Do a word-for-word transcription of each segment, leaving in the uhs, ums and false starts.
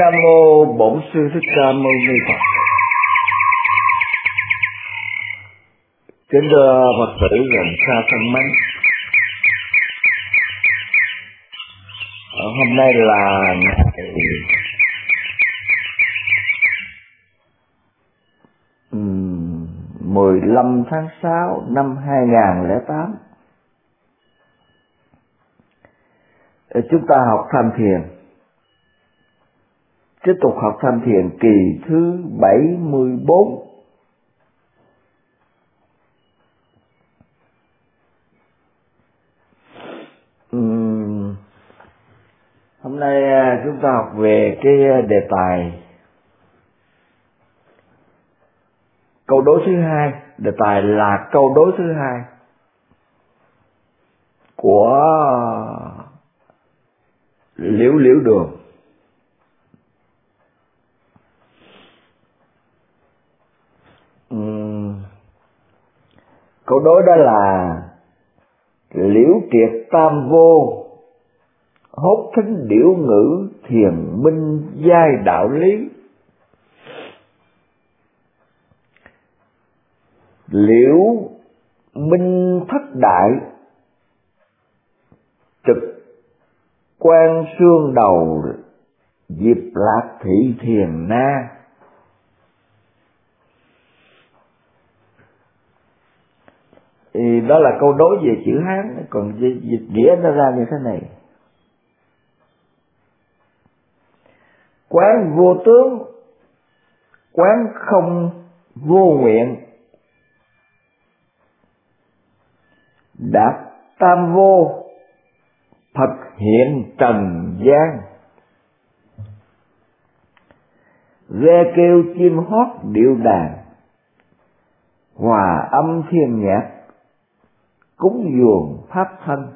Nam mô Bổn Sư Thích Ca Mâu Ni Phật. Kính thưa Phật tử gần xa thân mến, hôm nay là ngày mười lăm tháng sáu năm hai nghìn lẻ tám. Chúng ta học tham thiền, tiếp tục học tham thiền kỳ thứ bảy mươi bốn. Uhm, hôm nay chúng ta học về cái đề tài câu đối thứ hai. Đề tài là câu đối thứ hai của Liễu Liễu Đường. Uhm, câu đối đó là: liễu triệt tam vô, hốt thính điểu ngữ, thiền minh giai đạo lý. Liễu minh thất đại, trực quan xương đầu, diệp lạc thị thiền na. Thì đó là câu đối về chữ Hán, còn dịch nghĩa nó ra như thế này: quán vô tướng, quán không vô nguyện, đạt tam vô, Phật hiện trần gian. Ve kêu chim hót điệu đàn, hòa âm thiên nhạc, cúng dường pháp thân.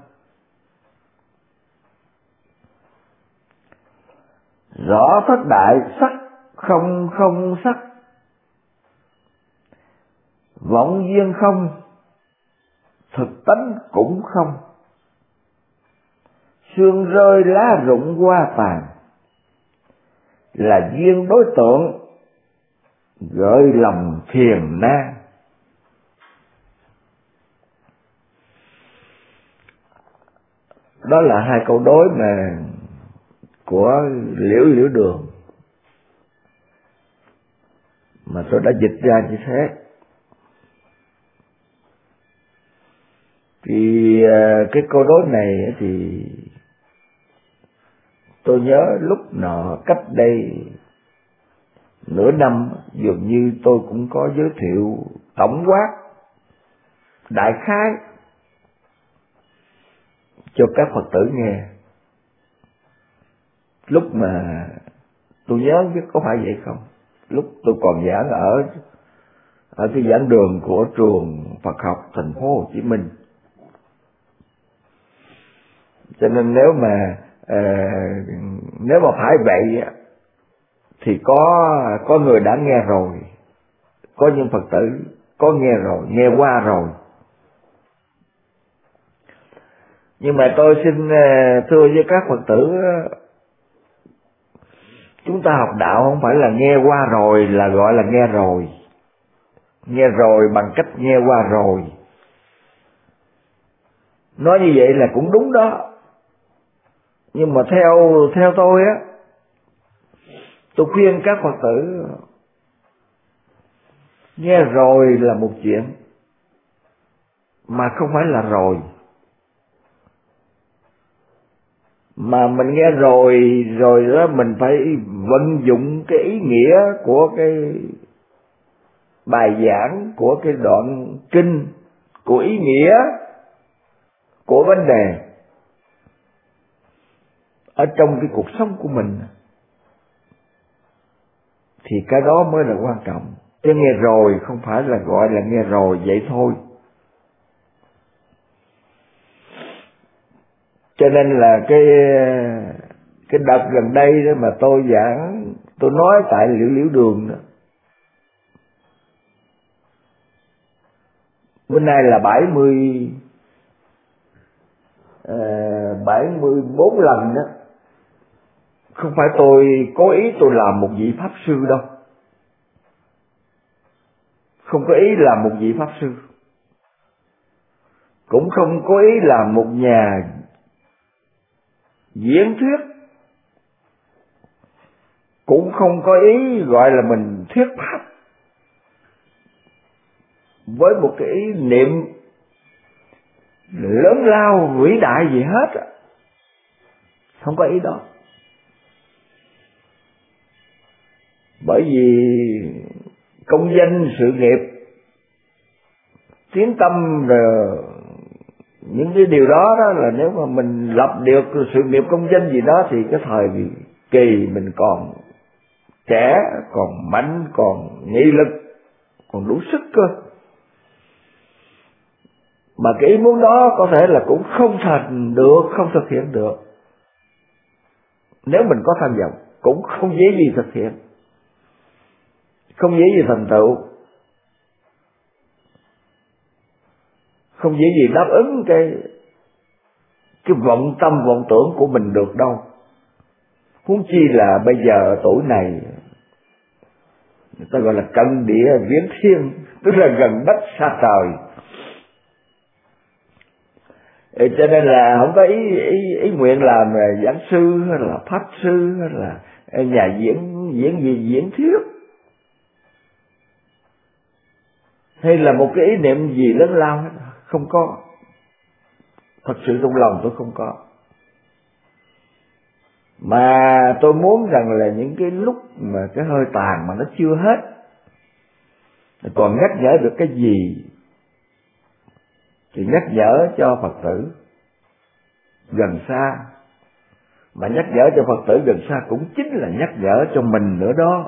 Rõ thất đại, sắc không không sắc, vọng duyên không, thực tánh cũng không. Sương rơi lá rụng hoa tàn, là duyên đối tượng, gợi lòng thiền na. Đó là hai câu đối mà của Liễu Liễu Đường mà tôi đã dịch ra như thế. Thì cái câu đối này thì tôi nhớ lúc nọ cách đây nửa năm, dường như tôi cũng có giới thiệu tổng quát đại khái cho các Phật tử nghe. Lúc mà tôi nhớ biết có phải vậy không, lúc tôi còn giảng ở ở cái giảng đường của trường Phật học thành phố Hồ Chí Minh. Cho nên nếu mà uh, nếu mà phải vậy thì có có người đã nghe rồi, có những Phật tử có nghe rồi, nghe qua rồi. Nhưng mà tôi xin thưa với các Phật tử, chúng ta học đạo không phải là nghe qua rồi là gọi là nghe rồi. Nghe rồi bằng cách nghe qua rồi. Nói như vậy là cũng đúng đó. Nhưng mà theo theo tôi á, tôi khuyên các Phật tử nghe rồi là một chuyện, mà không phải là rồi. Mà mình nghe rồi, rồi đó mình phải vận dụng cái ý nghĩa của cái bài giảng, của cái đoạn kinh, của ý nghĩa của vấn đề ở trong cái cuộc sống của mình. Thì cái đó mới là quan trọng. Chứ nghe rồi không phải là gọi là nghe rồi vậy thôi. Cho nên là cái cái đợt gần đây đó mà tôi giảng, tôi nói tại Liễu Liễu Đường đó, bữa nay là bảy mươi bảy mươi bốn lần đó, Không phải tôi cố ý tôi làm một vị pháp sư đâu, không có ý làm một vị pháp sư, cũng không có ý làm một nhà diễn thuyết, cũng không có ý gọi là mình thuyết pháp với một cái ý niệm lớn lao vĩ đại gì hết, không có ý đó. Bởi vì công danh sự nghiệp, tiếng tâm rồi những cái điều đó đó là nếu mà mình lập được sự nghiệp công danh gì đó thì cái thời kỳ mình còn trẻ, còn mạnh, còn nghị lực, còn đủ sức cơ. Mà cái ý muốn đó có thể là cũng không thành được, không thực hiện được. Nếu mình có tham vọng cũng không dễ gì thực hiện, không dễ gì thành tựu, không dễ gì đáp ứng cái cái vọng tâm vọng tưởng của mình được đâu. Huống chi là bây giờ tuổi này người ta gọi là cận địa viễn thiên, tức là gần đất xa trời. Cho nên là không có ý ý, ý nguyện làm giảng sư hay là pháp sư hay là nhà diễn diễn gì diễn thuyết, hay là một cái ý niệm gì lớn lao hết, không có. Thật sự trong lòng tôi không có. Mà tôi muốn rằng là những cái lúc mà cái hơi tàn mà nó chưa hết, còn nhắc nhở được cái gì thì nhắc nhở cho Phật tử gần xa. Mà nhắc nhở cho Phật tử gần xa cũng chính là nhắc nhở cho mình nữa đó.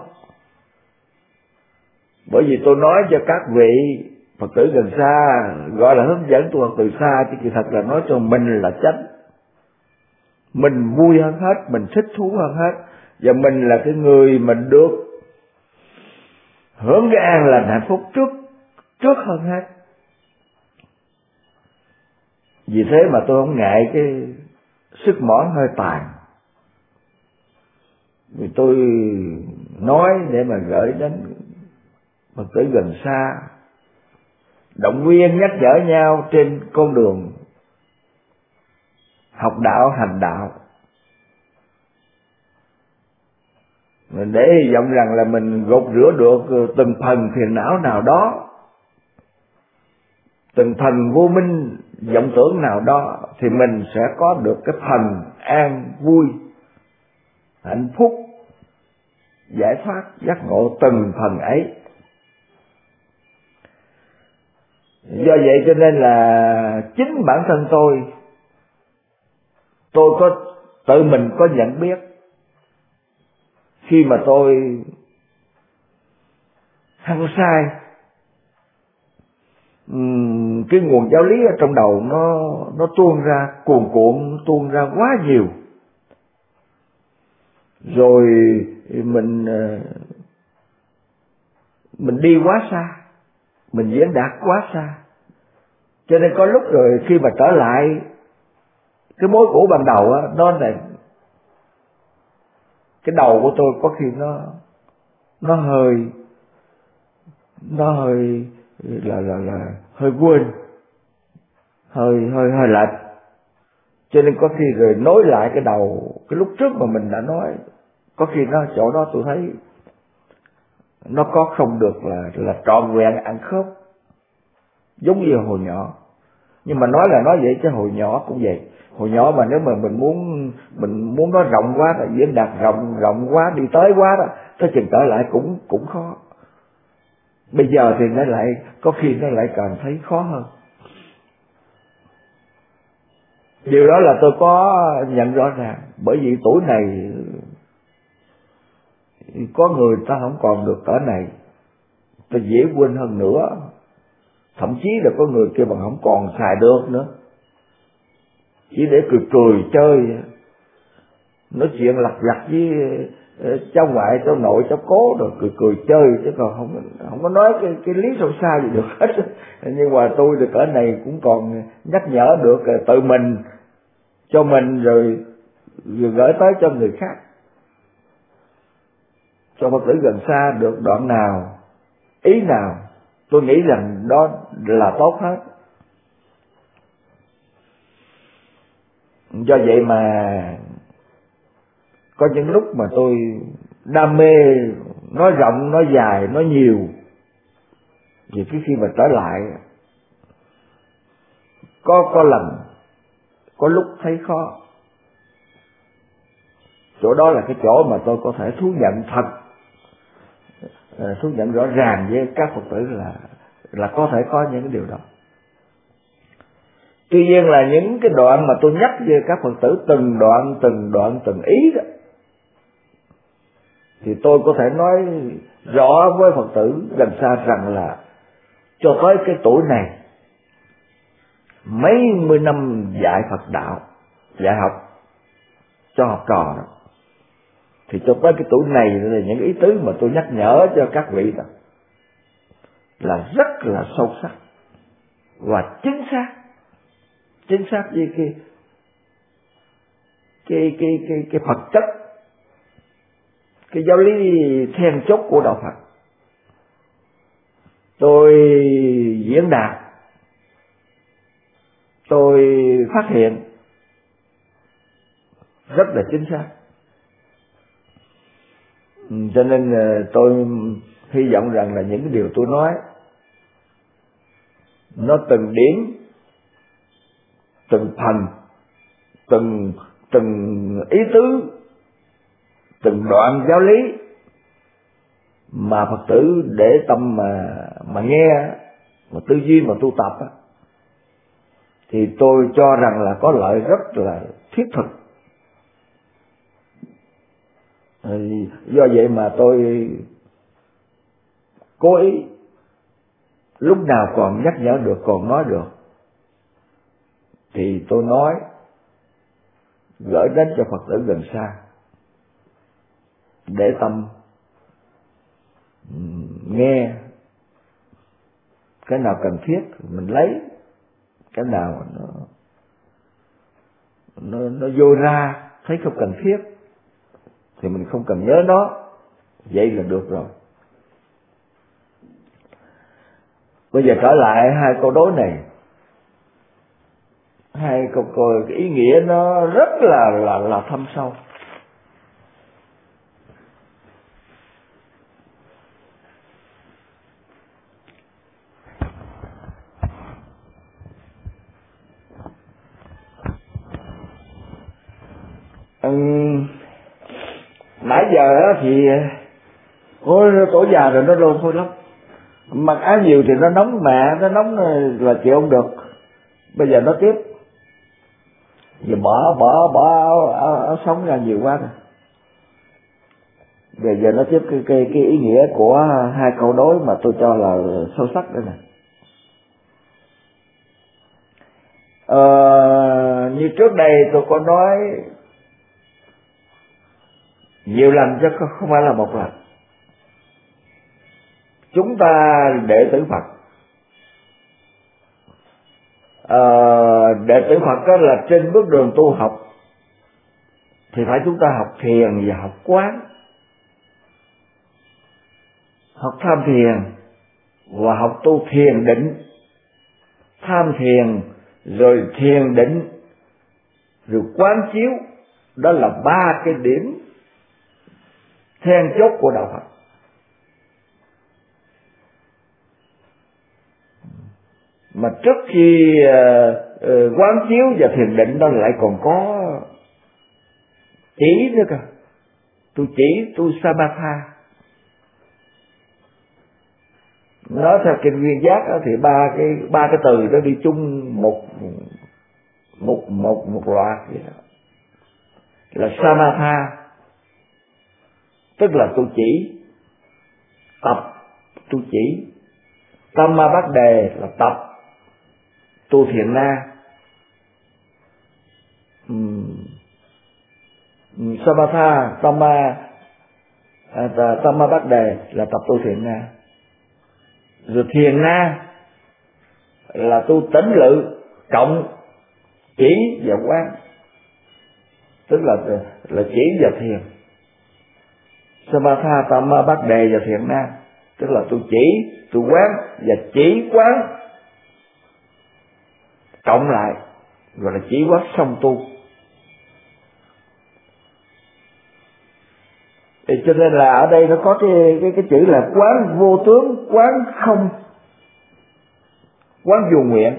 Bởi vì tôi nói cho các vị Phật tử gần xa, gọi là hướng dẫn tu học từ xa, chứ kỳ thật là nói cho mình là chánh. Mình vui hơn hết, mình thích thú hơn hết, và mình là cái người mình được hưởng cái an lành hạnh phúc trước trước hơn hết. Vì thế mà tôi không ngại cái sức mỏi hơi tàn, vì tôi nói để mà gửi đến Phật tử gần xa, động viên nhắc nhở nhau trên con đường học đạo hành đạo, để hy vọng rằng là mình gột rửa được từng phần phiền não nào đó, từng phần vô minh vọng tưởng nào đó, thì mình sẽ có được cái phần an vui, hạnh phúc, giải thoát, giác ngộ từng phần ấy. Do vậy cho nên là chính bản thân tôi, tôi có tự mình có nhận biết khi mà tôi hăng say, uhm, cái nguồn giáo lý ở trong đầu nó nó tuôn ra cuồn cuộn, tuôn ra quá nhiều, rồi mình mình đi quá xa, mình diễn đạt quá xa, cho nên có lúc rồi khi mà trở lại cái mối cũ ban đầu á, đó là cái đầu của tôi có khi nó nó hơi nó hơi là là là hơi quên, hơi hơi hơi lệch, cho nên có khi rồi nối lại cái đầu cái lúc trước mà mình đã nói, có khi nó chỗ đó tôi thấy nó có không được là là trọn vẹn ăn khớp giống như hồi nhỏ. Nhưng mà nói là nói vậy chứ hồi nhỏ cũng vậy. Hồi nhỏ mà nếu mà mình muốn mình muốn nói rộng quá, là diễn đạt rộng rộng quá, đi tới quá đó, tới chừng trở lại cũng cũng khó. Bây giờ thì nó lại có khi nó lại càng thấy khó hơn. Điều đó là tôi có nhận rõ ràng, bởi vì tuổi này có người ta không còn được cỡ này, ta dễ quên hơn nữa. Thậm chí là có người kia mà không còn xài được nữa, chỉ để cười cười chơi, nói chuyện lặt vặt với cháu ngoại cháu nội cháu cố rồi cười cười chơi, chứ còn không không có nói cái cái lý sâu xa gì được hết. Nhưng mà tôi được cỡ này cũng còn nhắc nhở được tự mình cho mình, rồi, rồi gửi tới cho người khác. cho Phật tử gần xa được đoạn nào, ý nào, tôi nghĩ rằng đó là tốt hết. Do vậy mà có những lúc mà tôi đam mê nói rộng, nói dài, nói nhiều, vì cái khi mà trở lại có có lần, có lúc thấy khó. Chỗ đó là cái chỗ mà tôi có thể thú nhận thật, thú nhận rõ ràng với các Phật tử là là có thể có những cái điều đó. Tuy nhiên là những cái đoạn mà tôi nhắc với các Phật tử từng đoạn, từng đoạn, từng ý đó, thì tôi có thể nói rõ với Phật tử gần xa rằng là cho tới cái tuổi này, mấy mươi năm dạy Phật đạo, dạy học cho học trò đó, thì cho tới cái tuổi này là những ý tứ mà tôi nhắc nhở cho các vị đó là rất là sâu sắc và chính xác, chính xác với cái cái cái cái cái Phật chất, cái giáo lý then chốt của đạo Phật. Tôi diễn đạt, tôi phát hiện rất là chính xác. Cho nên tôi hy vọng rằng là những cái điều tôi nói nó từng điểm, từng phần, từng từng ý tứ, từng đoạn giáo lý mà Phật tử để tâm mà mà nghe, mà tư duy, mà tu tập á, thì tôi cho rằng là có lợi rất là thiết thực. Do vậy mà tôi cố ý lúc nào còn nhắc nhở được, còn nói được thì tôi nói, gửi đến cho Phật tử gần xa để tâm nghe. Cái nào cần thiết mình lấy, cái nào nó nó nó vô ra thấy không cần thiết thì mình không cần nhớ nó, vậy là được rồi. Bây giờ trở lại hai câu đối này, hai câu câu cái ý nghĩa nó rất là là là thâm sâu. Uhm, nãy giờ thì ôi tuổi già rồi nó lôi thôi lắm, mặc áo nhiều thì nó nóng, mẹ nó nóng là chịu không được. Bây giờ nó tiếp, giờ bỏ bỏ bỏ áo, áo, áo sống ra nhiều quá rồi. Bây giờ nó tiếp cái, cái cái ý nghĩa của hai câu đối mà tôi cho là sâu sắc đây này. Ờ, như trước đây tôi có nói nhiều lần chứ không phải là một lần. Chúng ta đệ tử Phật, ờ, đệ tử Phật đó là trên bước đường tu học thì phải chúng ta học thiền và học quán, học tham thiền và học tu thiền định. Tham thiền rồi thiền định rồi quán chiếu, đó là ba cái điểm then chốt của đạo Phật. Mà trước khi uh, uh, quán chiếu và thiền định đó lại còn có chỉ nữa cơ. Tu chỉ, tu samatha. Nói theo kinh Nguyên Giác đó, thì ba cái ba cái từ đó đi chung một một một một loạt vậy đó. Là samatha tức là tu chỉ, tập tu chỉ. Tamma bát đề là tập tu thiền na. uhm. Samatha, Tamma à, Tamma bát đề là tập tu thiền na. Rồi thiền na là tu tĩnh lự cộng chỉ và quán, tức là là chỉ và thiền. Samatha, Tama, Bát Đề và Thiện Na. Tức là tôi chỉ, tôi quán và chỉ quán cộng lại gọi là chỉ quán song tu. Thì cho nên là ở đây nó có cái cái cái chữ là quán vô tướng, quán không, quán vô nguyện.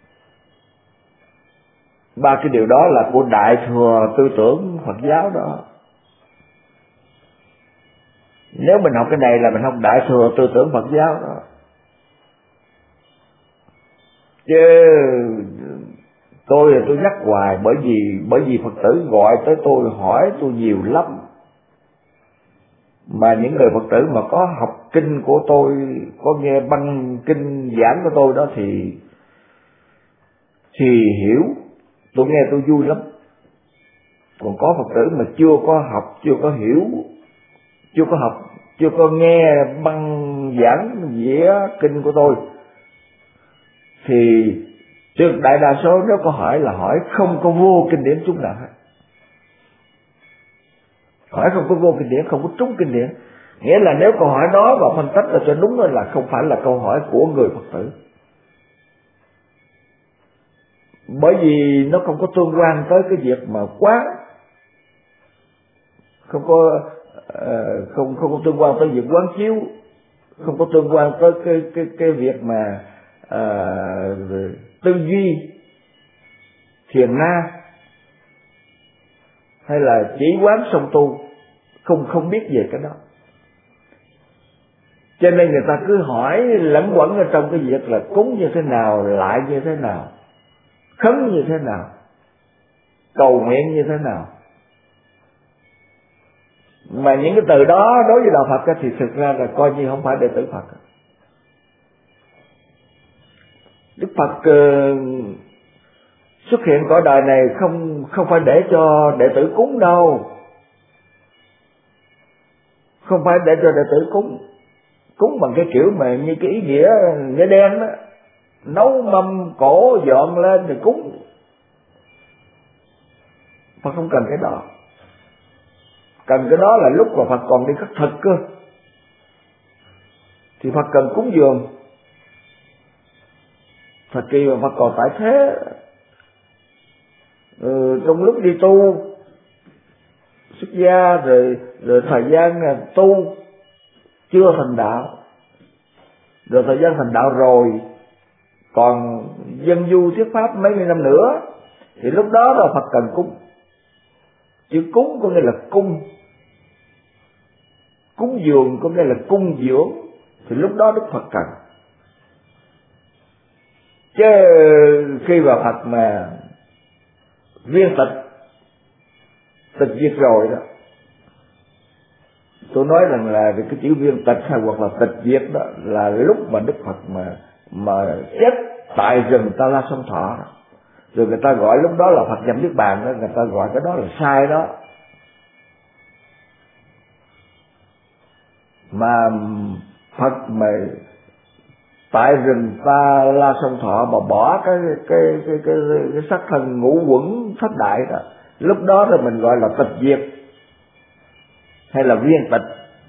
Ba cái điều đó là của Đại Thừa tư tưởng Phật giáo đó. Nếu mình học cái này là mình học Đại Thừa tư tưởng Phật giáo đó. Chứ tôi là tôi nhắc hoài, bởi vì bởi vì Phật tử gọi tới tôi hỏi tôi nhiều lắm. Mà những người Phật tử mà có học kinh của tôi, có nghe băng kinh giảng của tôi đó thì thì hiểu, tôi nghe tôi vui lắm. Còn có Phật tử mà chưa có học, chưa có hiểu, chưa có học, chưa có nghe băng giảng vĩa kinh của tôi thì trước đại đa số nếu có hỏi là hỏi không có vô kinh điển chút nào hết. Hỏi không có vô kinh điển, không có trúng kinh điển. Nghĩa là nếu câu hỏi đó và phân tích là cho đúng là không phải là câu hỏi của người Phật tử. Bởi vì nó không có tương quan tới cái việc mà quán, không có uh, không không có tương quan tới việc quán chiếu, không có tương quan tới cái cái cái việc mà uh, tư duy, thiền na, hay là chỉ quán song tu, không không biết về cái đó. Cho nên người ta cứ hỏi lẫn quẩn ở trong cái việc là cúng như thế nào, lại như thế nào, khấn như thế nào, cầu nguyện như thế nào. Mà những cái từ đó đối với đạo Phật thì thực ra là coi như không phải đệ tử Phật. Đức Phật uh, xuất hiện cõi đời này không không phải để cho đệ tử cúng đâu. Không phải để cho đệ tử cúng. Cúng bằng cái kiểu mà như cái ý nghĩa nghĩa đen đó, nấu mâm cổ dọn lên thì cúng. Phật không cần cái đó. Cần cái đó là lúc mà Phật còn đi khất thực cơ, thì Phật cần cúng dường. Thời kỳ mà Phật còn tại thế, ừ, trong lúc đi tu xuất gia rồi rồi thời gian tu chưa thành đạo, rồi thời gian thành đạo rồi còn dân du thuyết pháp mấy mươi năm nữa, thì lúc đó là Phật cần cúng. Chữ cúng có nghĩa là cung, cúng dường có nghĩa là cung dưỡng, thì lúc đó Đức Phật cần. Chứ khi mà Phật mà viên tịch tịch diệt rồi đó, tôi nói rằng là cái chữ viên tịch hay hoặc là tịch diệt đó là lúc mà Đức Phật mà mà chết tại rừng Ta La Sông Thọ, rồi người ta gọi lúc đó là Phật nhập niết bàn đó, người ta gọi cái đó là sai đó. Mà Phật mà tại rừng Ta La Sông Thọ mà bỏ cái cái cái cái, cái, cái sắc thân ngũ quẩn thất đại đó, lúc đó thì mình gọi là tịch diệt hay là viên tịch.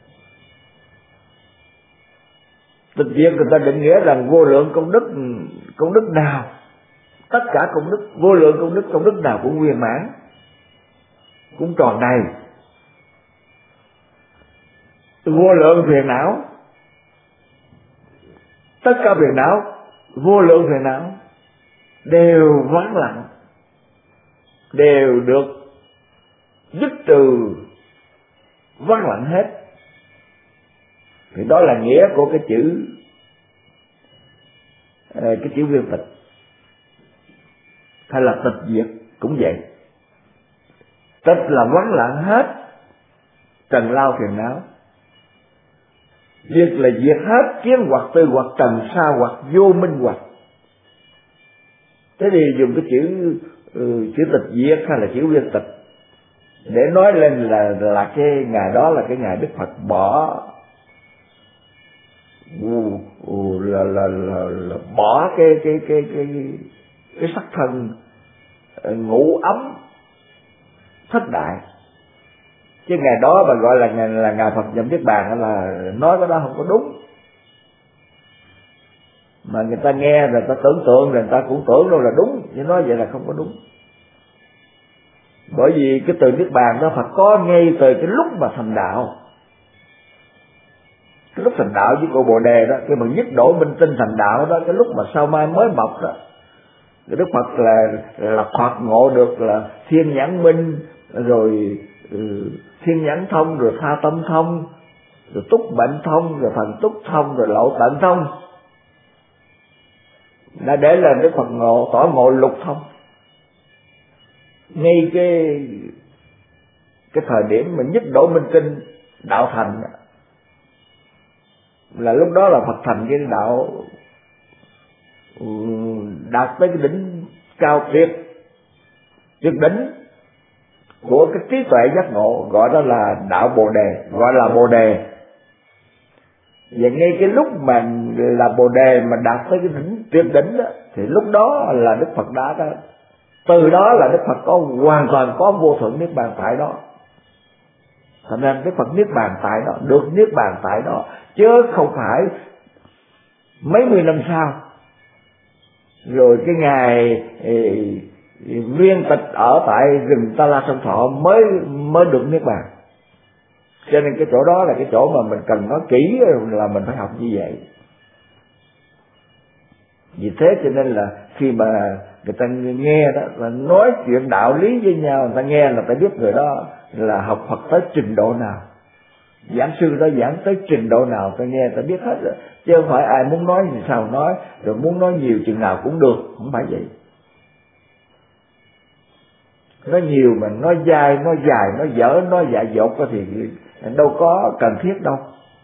Tịch diệt người ta định nghĩa rằng vô lượng công đức, công đức nào, tất cả công đức, vô lượng công đức, công đức nào cũng viên mãn, cũng tròn đầy. Vô lượng phiền não, tất cả phiền não, vô lượng phiền não đều vắng lặng, đều được dứt trừ vắng lặng hết. Thì đó là nghĩa của cái chữ cái chữ viên tịch hay là tịch diệt cũng vậy. Tịch là vắng lặng hết trần lao phiền não, diệt là diệt hết kiến hoặc tư hoặc trần sa hoặc vô minh hoặc. Thế thì dùng cái chữ ừ, chữ tịch diệt hay là chữ viên tịch để nói lên là là cái ngày đó là cái ngày Đức Phật bỏ là là là, là bỏ cái cái cái cái cái sắc thân ngũ ấm thất đại, Chứ ngày đó mà gọi là ngày là ngày Phật nhập niết bàn là nói cái đó không có đúng. Mà người ta nghe rồi ta tưởng tượng, rồi người ta cũng tưởng đâu là đúng, nhưng nói vậy là không có đúng. Bởi vì cái từ niết bàn đó Phật có ngay từ cái lúc mà thành đạo. Cái lúc thành đạo với cội Bồ Đề đó, cái mà nhất độ minh tinh thành đạo đó, cái lúc mà sao mai mới mọc đó, Đức Phật là là Phật ngộ được là thiên nhãn minh, rồi ừ, thiên nhãn thông, rồi tha tâm thông, rồi túc bệnh thông, rồi thần túc thông, rồi lộ tận thông. Đã để là Đức Phật ngộ tỏ ngộ lục thông. Ngay cái cái thời điểm mà nhất độ minh tinh đạo thành là lúc đó là Phật thành cái đạo đạt tới cái đỉnh cao tuyệt tuyệt đỉnh của cái trí tuệ giác ngộ, gọi đó là đạo Bồ Đề, gọi là Bồ Đề. Và ngay cái lúc mà là Bồ Đề mà đạt tới cái đỉnh tuyệt đỉnh đó, thì lúc đó là Đức Phật đã đó, từ đó là Đức Phật có hoàn toàn có vô thượng niết bàn tại đó. Thành ra Đức Phật niết bàn tại đó, được niết bàn tại đó, chứ không phải mấy mươi năm sau rồi cái ngày viên tịch ở tại rừng Ta La Sông Thọ mới mới được niết bàn. Cho nên cái chỗ đó là cái chỗ mà mình cần nói kỹ, là mình phải học như vậy. Vì thế cho nên là khi mà người ta nghe đó là nói chuyện đạo lý với nhau, người ta nghe là ta biết người đó là học Phật tới trình độ nào, giảng sư đó giảng tới trình độ nào, ta nghe ta biết hết rồi. Chứ không phải ai muốn nói gì sao nói, rồi muốn nói nhiều chừng nào cũng được, không phải vậy. Nói nhiều mà nói dai, nói dài, nói dở, nói dại dột thì đâu có cần thiết đâu.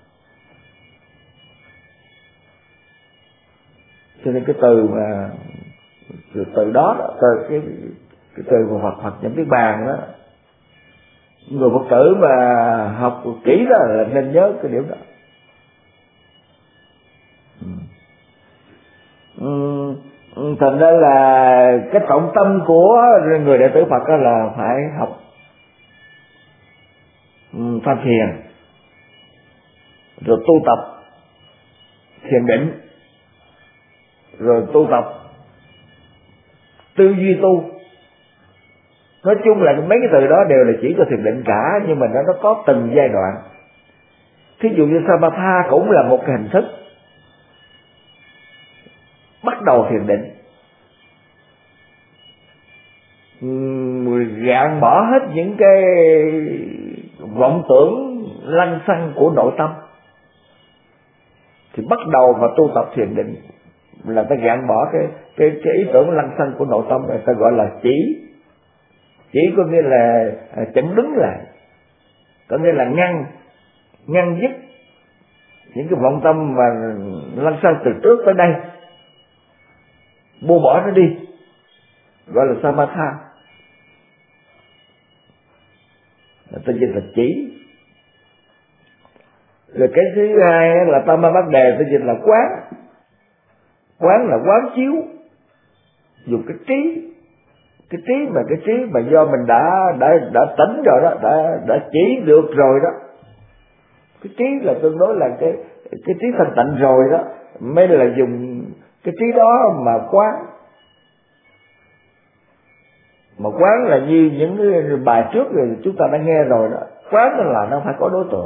Cho nên cái từ mà từ, từ đó, từ cái cái từ mà Phật Phật nhập niết bàn đó, người Phật tử mà học kỹ đó là nên nhớ cái điểm đó. Ừ. Thành ra là cái trọng tâm của người đệ tử Phật đó là phải học tham thiền, rồi tu tập thiền định, rồi tu tập tư duy tu. Nói chung là mấy cái từ đó đều là chỉ cho thiền định cả, nhưng mà nó nó có từng giai đoạn. Thí dụ như Samatha cũng là một cái hình thức bắt đầu thiền định, gạn bỏ hết những cái vọng tưởng lăng xăng của nội tâm, thì bắt đầu mà tu tập thiền định là ta gạn bỏ cái cái cái ý tưởng lăng xăng của nội tâm, người ta gọi là chỉ. Chỉ có nghĩa là chỉnh đứng lại, có nghĩa là ngăn ngăn dứt những cái vọng tâm mà lăng xăng từ trước tới đây, buông bỏ nó đi, gọi là Samatha. Ta dịch là chỉ. Rồi cái thứ hai là Tamavade, ta dịch là quán. Quán là quán chiếu, dùng cái trí, cái trí mà cái trí mà do mình đã đã đã tỉnh rồi đó, đã đã chỉ được rồi đó. Cái trí là tương đối là cái cái trí thanh tịnh rồi đó, mới là dùng cái trí đó mà quán. Mà quán là như những cái bài trước rồi chúng ta đã nghe rồi đó. Quán là nó phải có đối tượng.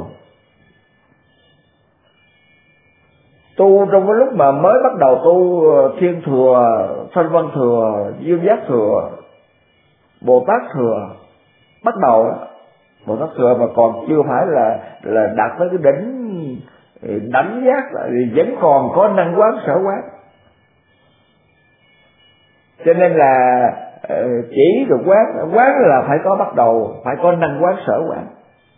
Tu trong cái lúc mà mới bắt đầu tu Thiên Thừa, Thanh Văn Thừa, Dương Giác Thừa, Bồ Tát Thừa, bắt đầu đó, Bồ Tát Thừa mà còn chưa phải là là đạt tới cái đỉnh đẳng giác, thì vẫn còn có năng quán sở quán. Cho nên là chỉ được quán, quán là phải có bắt đầu, phải có năng quán sở quán.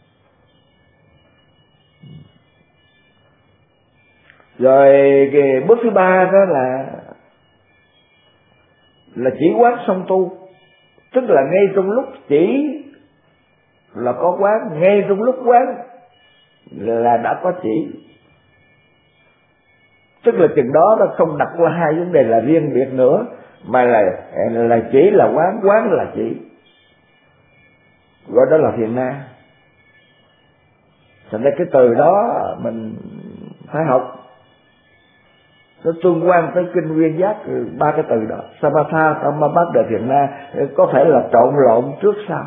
Rồi cái bước thứ ba đó là là chỉ quán song tu, tức là ngay trong lúc chỉ là có quán, ngay trong lúc quán là đã có chỉ. Tức là chừng đó nó không đặt qua hai vấn đề là riêng biệt nữa, mà là là chỉ là quán, quán là chỉ, gọi đó là thiền na. Thành ra cái từ đó mình phải học. Nó tương quan tới kinh Nguyên Giác, ba cái từ đó Samatha, Samabhadda, Thiện Na, có thể là trộn lộn trước sau,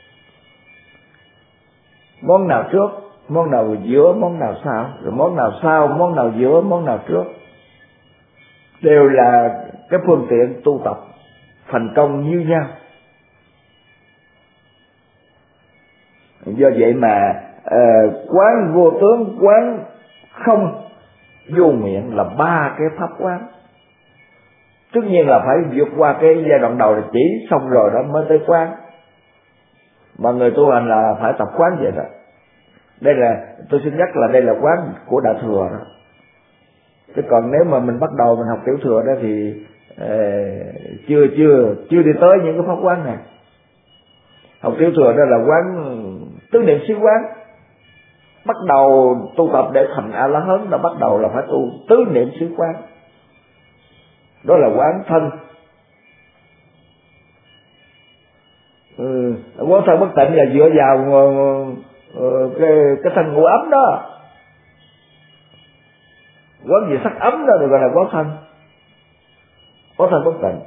món nào trước, món nào giữa, món nào sau, rồi món nào sau, món nào giữa, món nào trước, đều là cái phương tiện tu tập thành công như nhau. Do vậy mà uh, quán vô tướng, quán không vô nguyện là ba cái pháp quán. Tất nhiên là phải vượt qua cái giai đoạn đầu là chỉ, xong rồi đó mới tới quán. Mà người tu hành là phải tập quán vậy đó. Đây là, tôi xin nhắc là đây là quán của Đại Thừa đó. Chứ còn nếu mà mình bắt đầu mình học Tiểu Thừa đó thì uh, chưa chưa chưa đi tới những cái pháp quán này. Học Tiểu Thừa đó là quán tứ niệm xứ quán. Bắt đầu tu tập để thành A La Hán là bắt đầu là phải tu tứ niệm xứ quán. Đó là quán thân. Ừ, quán thân bất tịnh là dựa vào uh, cái, cái thân ngũ ấm đó. Quán gì sắc ấm đó được gọi là quán thân. Quán thân bất tịnh.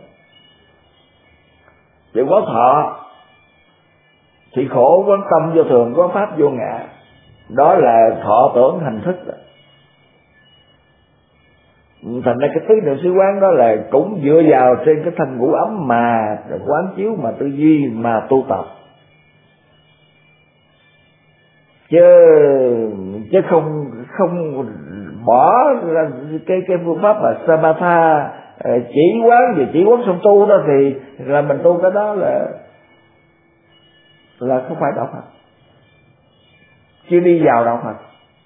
Vậy quán thọ thì khổ, quán tâm vô thường, quán pháp vô ngã. Đó là thọ tưởng hành thức đó. Thành ra cái tứ niệm xứ quán đó là cũng dựa vào trên cái thân ngũ ấm mà quán chiếu, mà tư duy, mà tu tập. Chứ chứ không không bỏ ra cái cái phương pháp mà Samatha chỉ quán gì chỉ quán xong tu đó thì là mình tu cái đó là là không phải đạo Phật, chưa đi vào đạo Phật.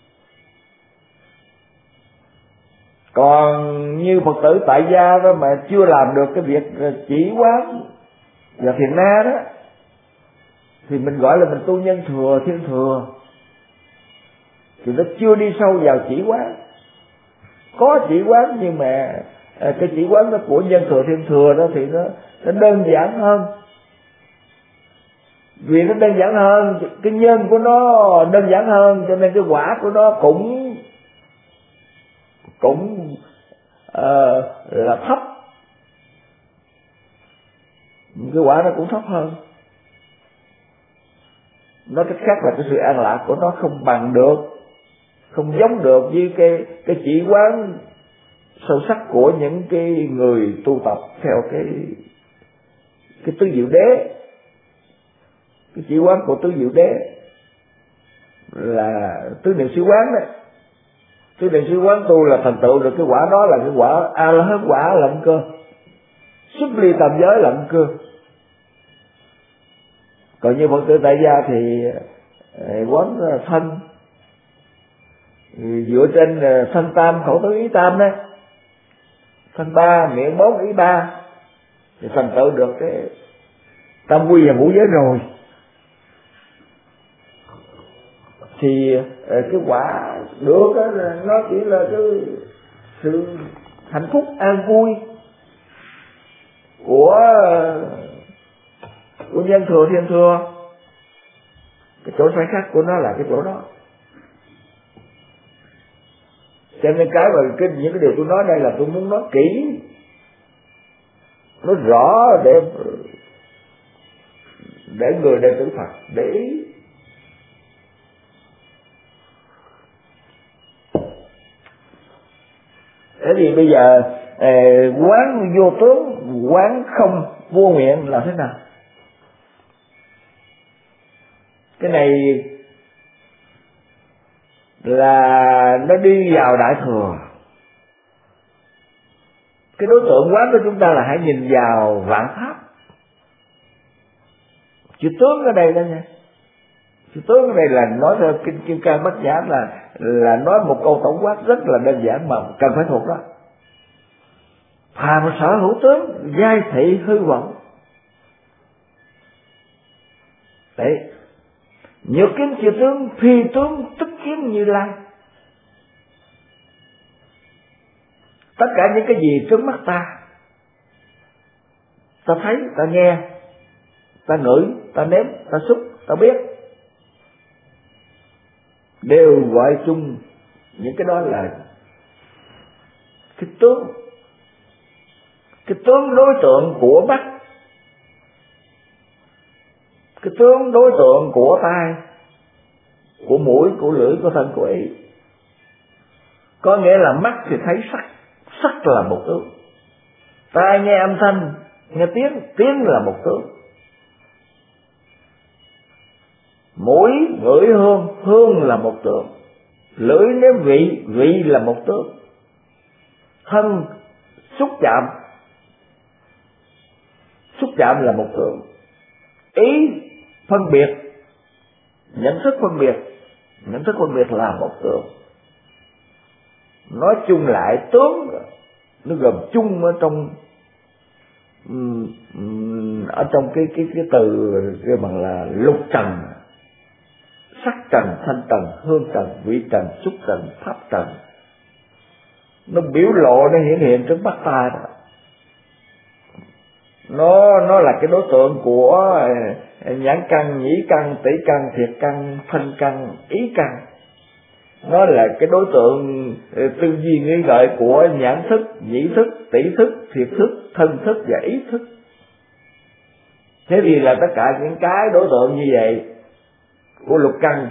Còn như Phật tử tại gia đó mà chưa làm được cái việc chỉ quán và thiền na đó thì mình gọi là mình tu nhân thừa, thiên thừa, thì nó chưa đi sâu vào chỉ quán. Có chỉ quán nhưng mà cái chỉ quán đó của nhân thừa, thiên thừa đó thì nó, nó đơn giản hơn. Vì nó đơn giản hơn, cái nhân của nó đơn giản hơn, cho nên cái quả của nó cũng cũng uh, là thấp. Cái quả nó cũng thấp hơn. Nói cách khác là cái sự an lạc của nó không bằng được, không giống được với cái cái chỉ quán sâu sắc của những cái người tu tập theo cái cái tứ diệu đế. Cái chỉ quán của tứ diệu đế là tứ niệm xứ quán đấy. Tứ niệm xứ quán tu là thành tựu được cái quả đó, là cái quả A La Hán quả lận cơ, xuất ly tam giới lận cơ. Còn như Phật tử tại gia thì quán thân, dựa trên thân tam khẩu tứ ý tam đấy, thân ba miệng bốn ý ba, thì thành tựu được cái tam quy và ngũ giới rồi. Thì cái quả được đó là nó chỉ là cái sự hạnh phúc an vui của của nhân thừa, thiên thừa. Cái chỗ sai khác của nó là cái chỗ đó. Cho nên cái mà cái những cái điều tôi nói đây là tôi muốn nói kỹ, nói rõ để để người đệ tử Phật để ý. Thế thì bây giờ eh, quán vô tướng, quán không vô nguyện là thế nào? Cái này là nó đi vào Đại Thừa. Cái đối tượng quán của chúng ta là hãy nhìn vào vạn pháp. Chữ tướng ở đây đó nha. Chữ tướng ở đây là nói theo kinh Kim Cang Bát Nhã là là nói một câu tổng quát rất là đơn giản mà cần phải thuộc đó. Phàm sở hữu tướng, giai thị hư vọng. Đấy. Nhược kiến chư tướng, phi tướng tức kiến Như Lai. Tất cả những cái gì trước mắt ta, ta thấy, ta nghe, ta ngửi, ta nếm, ta xúc, ta biết, đều gọi chung những cái đó là cái tướng, cái tướng đối tượng của mắt, cái tướng đối tượng của tai, của mũi, của lưỡi, của thân, của ý. Có nghĩa là mắt thì thấy sắc, sắc là một tướng. Tai nghe âm thanh, nghe tiếng, tiếng là một tướng. Mũi ngửi hương, hương là một tướng. Lưỡi nếm vị, vị là một tướng. Thân xúc chạm, xúc chạm là một tướng. Ý phân biệt, nhận thức phân biệt, nhận thức phân biệt là một tướng. Nói chung lại tướng nó gồm chung ở trong ở trong cái cái cái từ cái bằng là lục trần: sắc trần, thanh trần, hương trần, vị trần, xúc trần, pháp trần. Nó biểu lộ, nó hiện hiện trước mắt ta đó. Nó nó là cái đối tượng của nhãn căn, nhĩ căn, tỷ căn, thiệt căn, thân căn, ý căn. Nó là cái đối tượng tư duy nghĩ ngợi của nhãn thức, nhĩ thức, tỷ thức, thiệt thức, thân thức và ý thức. Thế thì là tất cả những cái đối tượng như vậy của lục căn,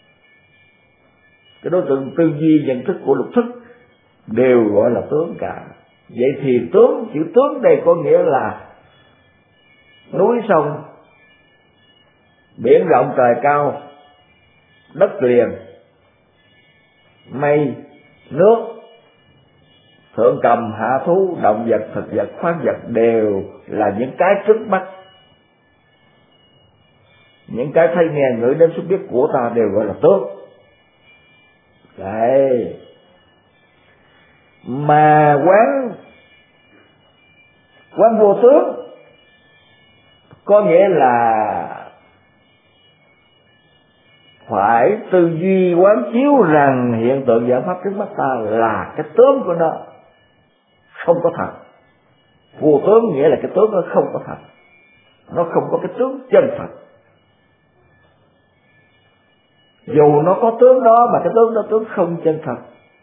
cái đối tượng tư duy nhận thức của lục thức đều gọi là tướng cả. Vậy thì tướng, chữ tướng đây có nghĩa là núi sông, biển rộng trời cao, đất liền, mây, nước, thượng cầm, hạ thú, động vật, thực vật, khoáng vật đều là những cái trước mắt. Những cái thấy nghe ngửi đến xúc biết của ta đều gọi là tướng. Đấy. Mà quán quán vô tướng có nghĩa là phải tư duy quán chiếu rằng hiện tượng giải pháp trước mắt ta là cái tướng của nó, không có thật. Vô tướng nghĩa là cái tướng nó không có thật, nó không có cái tướng chân thật. Dù nó có tướng đó mà cái tướng đó tướng không chân thật.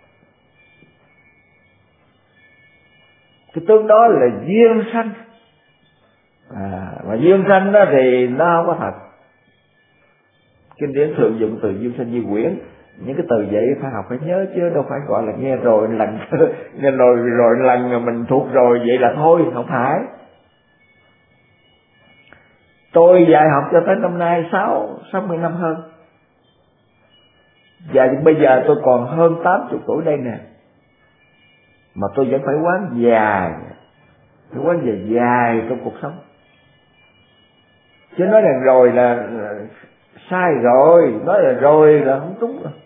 Cái tướng đó là duyên sanh, à, mà duyên sanh đó thì nó không có thật. Kinh điển thường dùng từ duyên sanh di quyển. Những cái từ vậy phải học phải nhớ chứ đâu phải gọi là nghe rồi lần nghe rồi rồi lần mình thuộc rồi vậy là thôi, không phải. Tôi dạy học cho tới năm nay sáu sáu mươi năm hơn, và bây giờ tôi còn hơn tám mươi tuổi đây nè, mà tôi vẫn phải quán dài, phải quán dài dài trong cuộc sống. Chứ nói rằng rồi là, là sai rồi, nói là rồi là không đúng rồi.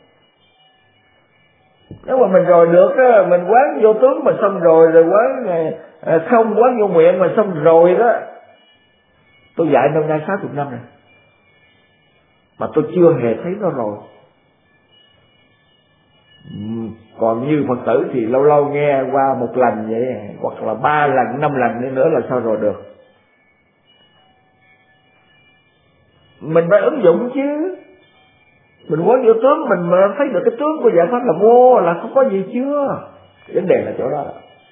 Nếu mà mình rồi được á, mình quán vô tướng mà xong rồi, rồi quán không, quán vô nguyện mà xong rồi đó. Tôi dạy năm nay sáu mươi năm rồi, mà tôi chưa hề thấy nó rồi. Còn như Phật tử thì lâu lâu nghe qua một lần vậy, hoặc là ba lần, năm lần nữa là sao rồi được. Mình phải ứng dụng chứ. Mình quán vô tướng, mình mà thấy được cái tướng của giải pháp là vô, là không có gì chưa. Vấn đề là chỗ đó.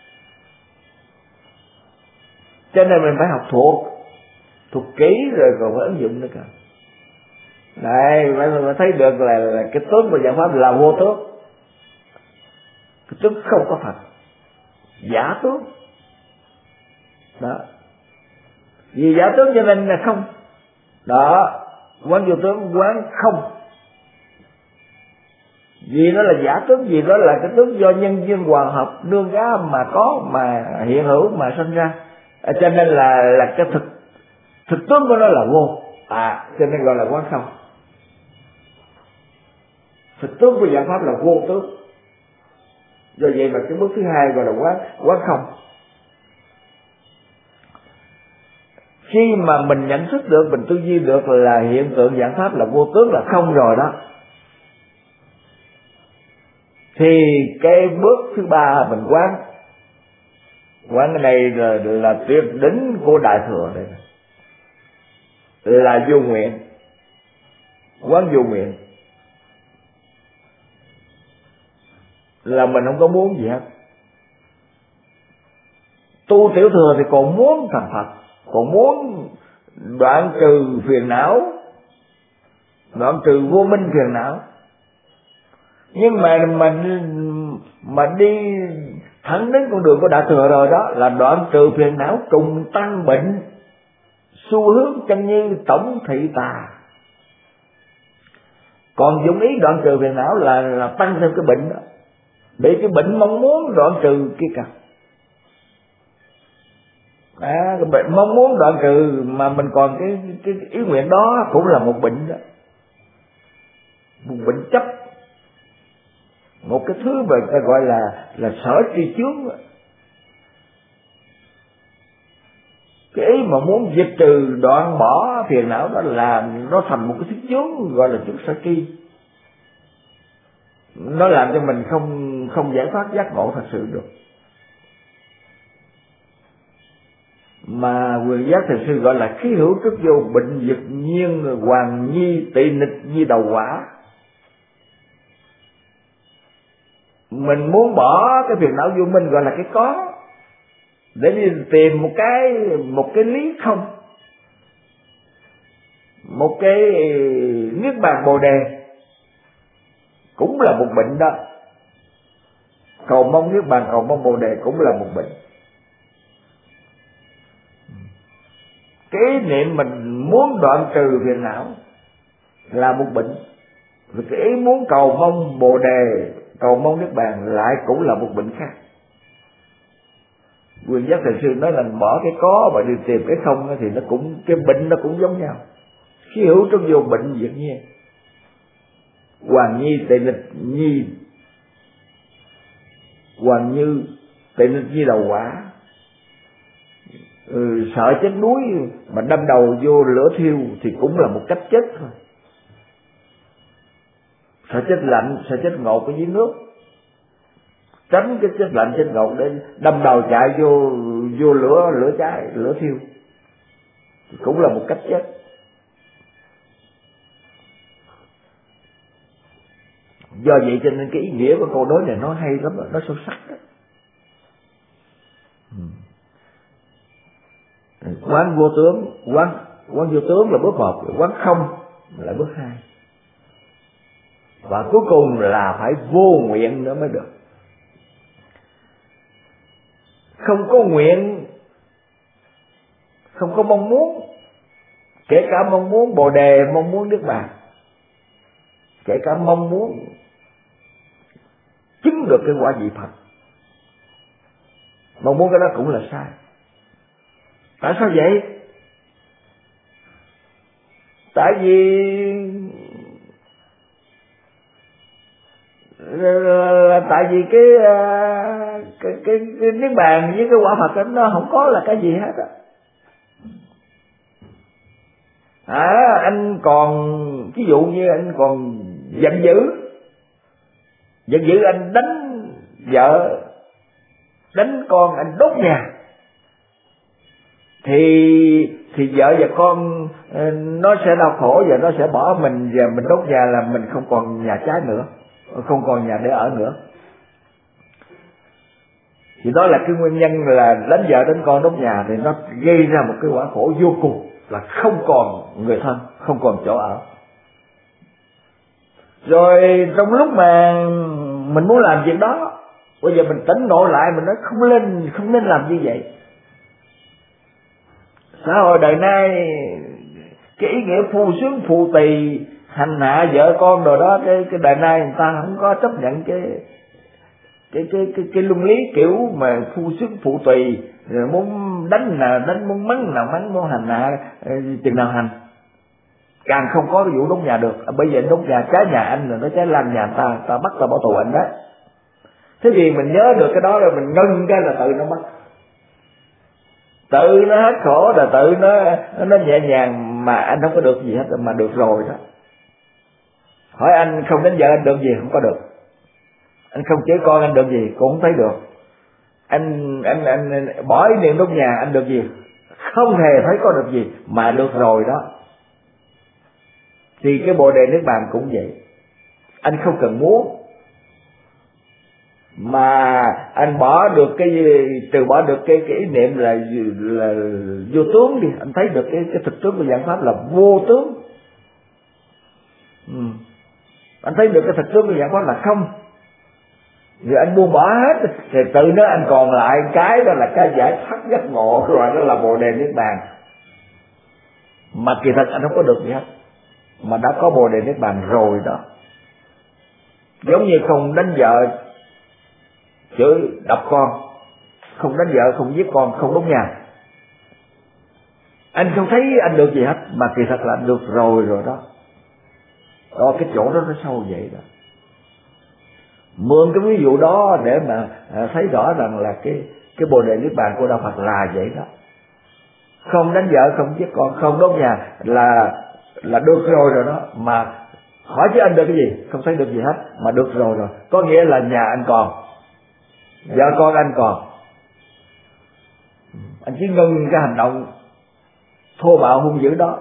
Cho nên mình phải học thuộc, thuộc kỹ rồi còn phải ứng dụng nữa cả. Đây, mình phải thấy được là, là cái tướng của giải pháp là vô tướng. Cái tướng không có thật, giả tướng. Đó. Vì giả tướng cho nên là không. Đó, quán vô tướng quán không. Vì nó là giả tướng, vì đó là cái tướng do nhân duyên hòa hợp nương gá mà có, mà hiện hữu mà sinh ra. À, cho nên là là cái thực thực tướng của nó là vô. À, cho nên gọi là quán không. Thực tướng của giải pháp là vô tướng. Do vậy mà cái bước thứ hai gọi là quán quán không. Khi mà mình nhận thức được, mình tư duy được là hiện tượng dạng pháp là vô tướng, là không rồi đó, thì cái bước thứ ba mình quán quán cái này là, là tuyệt đỉnh của đại thừa đây, là vô nguyện. Quán vô nguyện là mình không có muốn gì hết. Tu tiểu thừa thì còn muốn thành Phật, còn muốn đoạn trừ phiền não, đoạn trừ vô minh phiền não. Nhưng mà mình mà đi thẳng đến con đường của Đại Thừa rồi đó là đoạn trừ phiền não trùng tăng bệnh, xu hướng chân như tổng thị tà. Còn dụng ý đoạn trừ phiền não là, là tăng thêm cái bệnh đó, để cái bệnh mong muốn đoạn trừ kia cả. À, cái bệnh mong muốn đoạn trừ mà mình còn cái, cái ý nguyện đó cũng là một bệnh đó, một bệnh chấp, một cái thứ mà ta gọi là là sở tri chướng. Cái ý mà muốn diệt trừ đoạn bỏ phiền não đó là nó thành một cái thứ chướng gọi là chướng sở tri. Nó làm cho mình không không giải thoát giác ngộ thật sự được. Mà Quyền Giác Thiền Sư gọi là khí hữu trước vô, bệnh diệt nhiên, hoàng nhi tị nịch như đầu quả. Mình muốn bỏ cái phiền não vô minh gọi là cái có, để đi tìm một cái một cái lý không, một cái niết bàn bồ đề, cũng là một bệnh đó. Cầu mong niết bàn, cầu mong bồ đề cũng là một bệnh. Cái ý niệm mình muốn đoạn trừ phiền não là một bệnh, rồi cái ý muốn cầu mong bồ đề, cầu mong niết bàn lại cũng là một bệnh khác. Quyền Giác Thiền Sư nói là bỏ cái có và đi tìm cái không thì nó cũng, cái bệnh nó cũng giống nhau. Khí hữu trong vô, bệnh diệt nhiên, hoàng nhi tị nịch nhi, hoàng như tị nịch như đầu quả. Ừ, sợ chết đuối mà đâm đầu vô lửa thiêu thì cũng là một cách chết thôi. Sợ chết lạnh, sợ chết ngột ở dưới nước, tránh cái chết lạnh chết ngột để đâm đầu chạy vô vô lửa lửa cháy, lửa thiêu thì cũng là một cách chết. Do vậy cho nên cái ý nghĩa của câu nói này nó hay lắm, nó sâu sắc đó. Quán vô tướng, quán quán vô tướng là bước một, quán không là bước hai, và cuối cùng là phải vô nguyện nữa mới được. Không có nguyện, không có mong muốn, kể cả mong muốn bồ đề, mong muốn niết bàn, kể cả mong muốn chứng được cái quả vị Phật, mong muốn cái đó cũng là sai. Tại sao vậy? Tại vì là tại vì cái cái cái, cái niết bàn với cái quả Phật đó, nó không có là cái gì hết á. À, anh còn ví dụ như anh còn giận dữ, giận dữ anh đánh vợ, đánh con, anh đốt nhà, thì thì vợ và con nó sẽ đau khổ và nó sẽ bỏ mình, và mình đốt nhà là mình không còn nhà trái nữa, không còn nhà để ở nữa. Thì đó là cái nguyên nhân là đánh vợ đánh con đốt nhà, thì nó gây ra một cái quả khổ vô cùng, là không còn người thân, không còn chỗ ở. Rồi trong lúc mà mình muốn làm việc đó, bây giờ mình tỉnh ngộ lại, mình nói không nên không nên làm như vậy. Xã hội đời nay cái ý nghĩa phu sướng phụ tỳ, hành hạ vợ con rồi đó, cái cái đời nay người ta không có chấp nhận cái cái cái cái, cái luân lý kiểu mà phu sướng phụ tỳ, rồi muốn đánh là đánh, muốn mắng nào mắng, muốn hành hạ chừng nào hành. Càng không có cái vụ đốt nhà được. Bây giờ đốt nhà, trái nhà anh là nó trái lan nhà ta, ta bắt ta bỏ tù anh đó. Thế thì mình nhớ được cái đó rồi mình ngưng cái là tự nó mất, tự nó hết khổ, là tự nó nó nhẹ nhàng, mà anh không có được gì hết, mà được rồi đó. Hỏi anh không đánh vợ anh được gì? Không có được. Anh không chế con anh được gì? Cũng không thấy được. Anh anh anh, anh bỏ ý niệm đốt nhà anh được gì? Không hề thấy có được gì, mà được rồi đó. Thì cái bồ đề niết bàn cũng vậy. Anh không cần muốn, mà anh bỏ được cái từ bỏ được cái cái ý niệm là là vô tướng đi, anh thấy được cái cái thực tướng của dạng pháp là vô tướng. Ừ. Anh thấy được cái thực tướng của dạng pháp là không, rồi anh buông bỏ hết thì tự nó anh còn lại cái đó là cái giải thoát giác ngộ, rồi đó là Bồ Đề Niết Bàn. Mà kỳ thật anh không có được gì hết, mà đã có Bồ Đề Niết Bàn rồi đó. Giống như không đánh vợ chửi đập con, không đánh vợ, không giết con, không đốt nhà, anh không thấy anh được gì hết, mà kỳ thật là anh được rồi rồi đó. Đó, cái chỗ đó nó sâu vậy đó. Mượn cái ví dụ đó để mà thấy rõ rằng là cái cái Bồ Đề Niết Bàn của đạo Phật là vậy đó. Không đánh vợ, không giết con, không đốt nhà là là được rồi rồi đó. Mà hỏi chứ anh được cái gì? Không thấy được gì hết, mà được rồi rồi. Có nghĩa là nhà anh còn, vợ con anh còn, anh chỉ ngừng cái hành động thô bạo hung dữ đó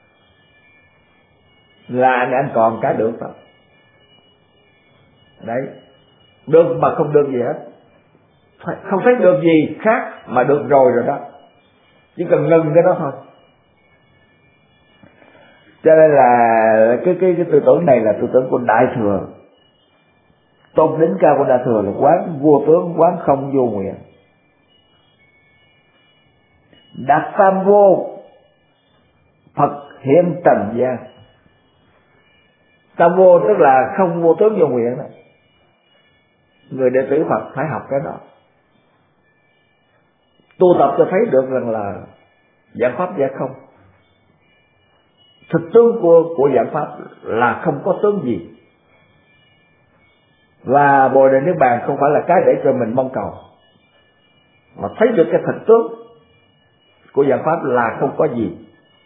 là anh, anh còn cái được đó. Đấy, được mà không được gì hết, không thấy được gì khác mà được rồi rồi đó, chỉ cần ngừng cái đó thôi. Cho nên là cái cái cái tư tưởng này là tư tưởng của Đại Thừa. Tôn đỉnh cao của Đại Thừa là quán vô tướng, quán không vô nguyện, đạt tam vô, Phật hiện trần gian. Tam vô tức là không vô tướng vô nguyện đó. Người đệ tử Phật phải học cái đó, tu tập cho thấy được rằng là dạng pháp giả không. Thực tướng của của dạng pháp là không có tướng gì, và Bồ Đề Niết Bàn không phải là cái để cho mình mong cầu, mà thấy được cái thực tướng của dạng pháp là không có gì.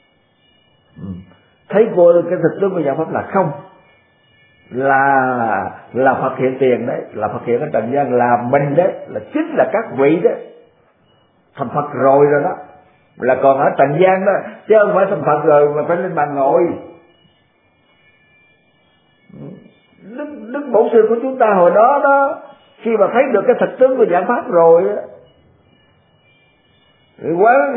Thấy vô cái thực tướng của dạng pháp là không, là là Phật hiện tiền đấy, là Phật hiện ở trần gian, là mình đấy, là chính là các vị đấy thành Phật rồi rồi đó, là còn ở trần gian đó, chứ không phải thành Phật rồi mà phải lên bàn ngồi. Đức, Đức Bổn Sư của chúng ta hồi đó đó, khi mà thấy được cái thực tướng của dạng pháp rồi đó, quán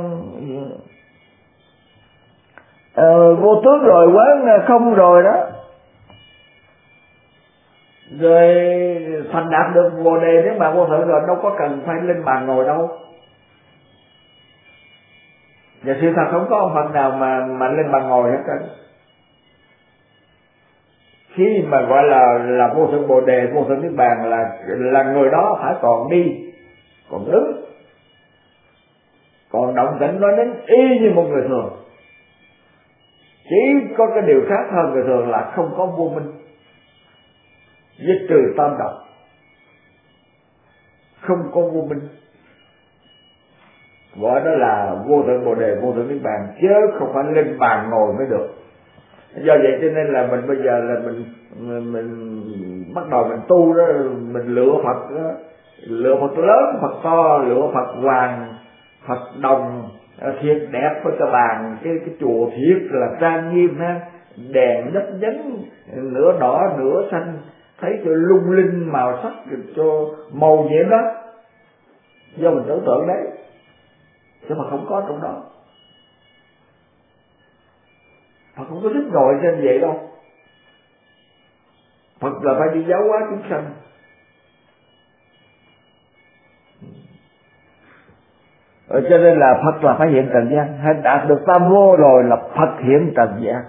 uh, vô tướng rồi, quán không rồi đó, rồi thành đạt được Bồ Đề Niết Bàn vô thượng rồi, đâu có cần phải lên bàn ngồi đâu. Và sự thật không có ông Phật nào mà mà lên bàn ngồi hết trơn. Khi mà gọi là là vô thượng Bồ Đề, vô thượng Niết Bàn là là người đó phải còn đi, còn đứng, còn động tĩnh nói đến y như một người thường. Chỉ có cái điều khác hơn người thường là không có vô minh, diệt trừ tam độc, không có vô minh, gọi đó là vô thượng Bồ Đề, vô thượng Niết Bàn, chứ không phải lên bàn ngồi mới được. Do vậy cho nên là mình bây giờ là mình mình, mình bắt đầu mình tu đó, mình lựa Phật đó, lựa Phật lớn, Phật to, lựa Phật hoàng, Phật đồng thiệt đẹp với cái bàn, cái cái chùa thiệt là trang nghiêm ha, đèn nhấp nhánh nửa đỏ nửa xanh, thấy cho lung linh màu sắc, cho màu nhiệm đó, do mình tưởng tượng đấy, chứ mà không có trong đó. Phật không có thích ngồi trên vậy đâu. Phật là phải đi giáo hóa chúng sanh. Ở cho nên là Phật là phải hiện trần gian, hay đạt được tam vô rồi là Phật hiện trần gian.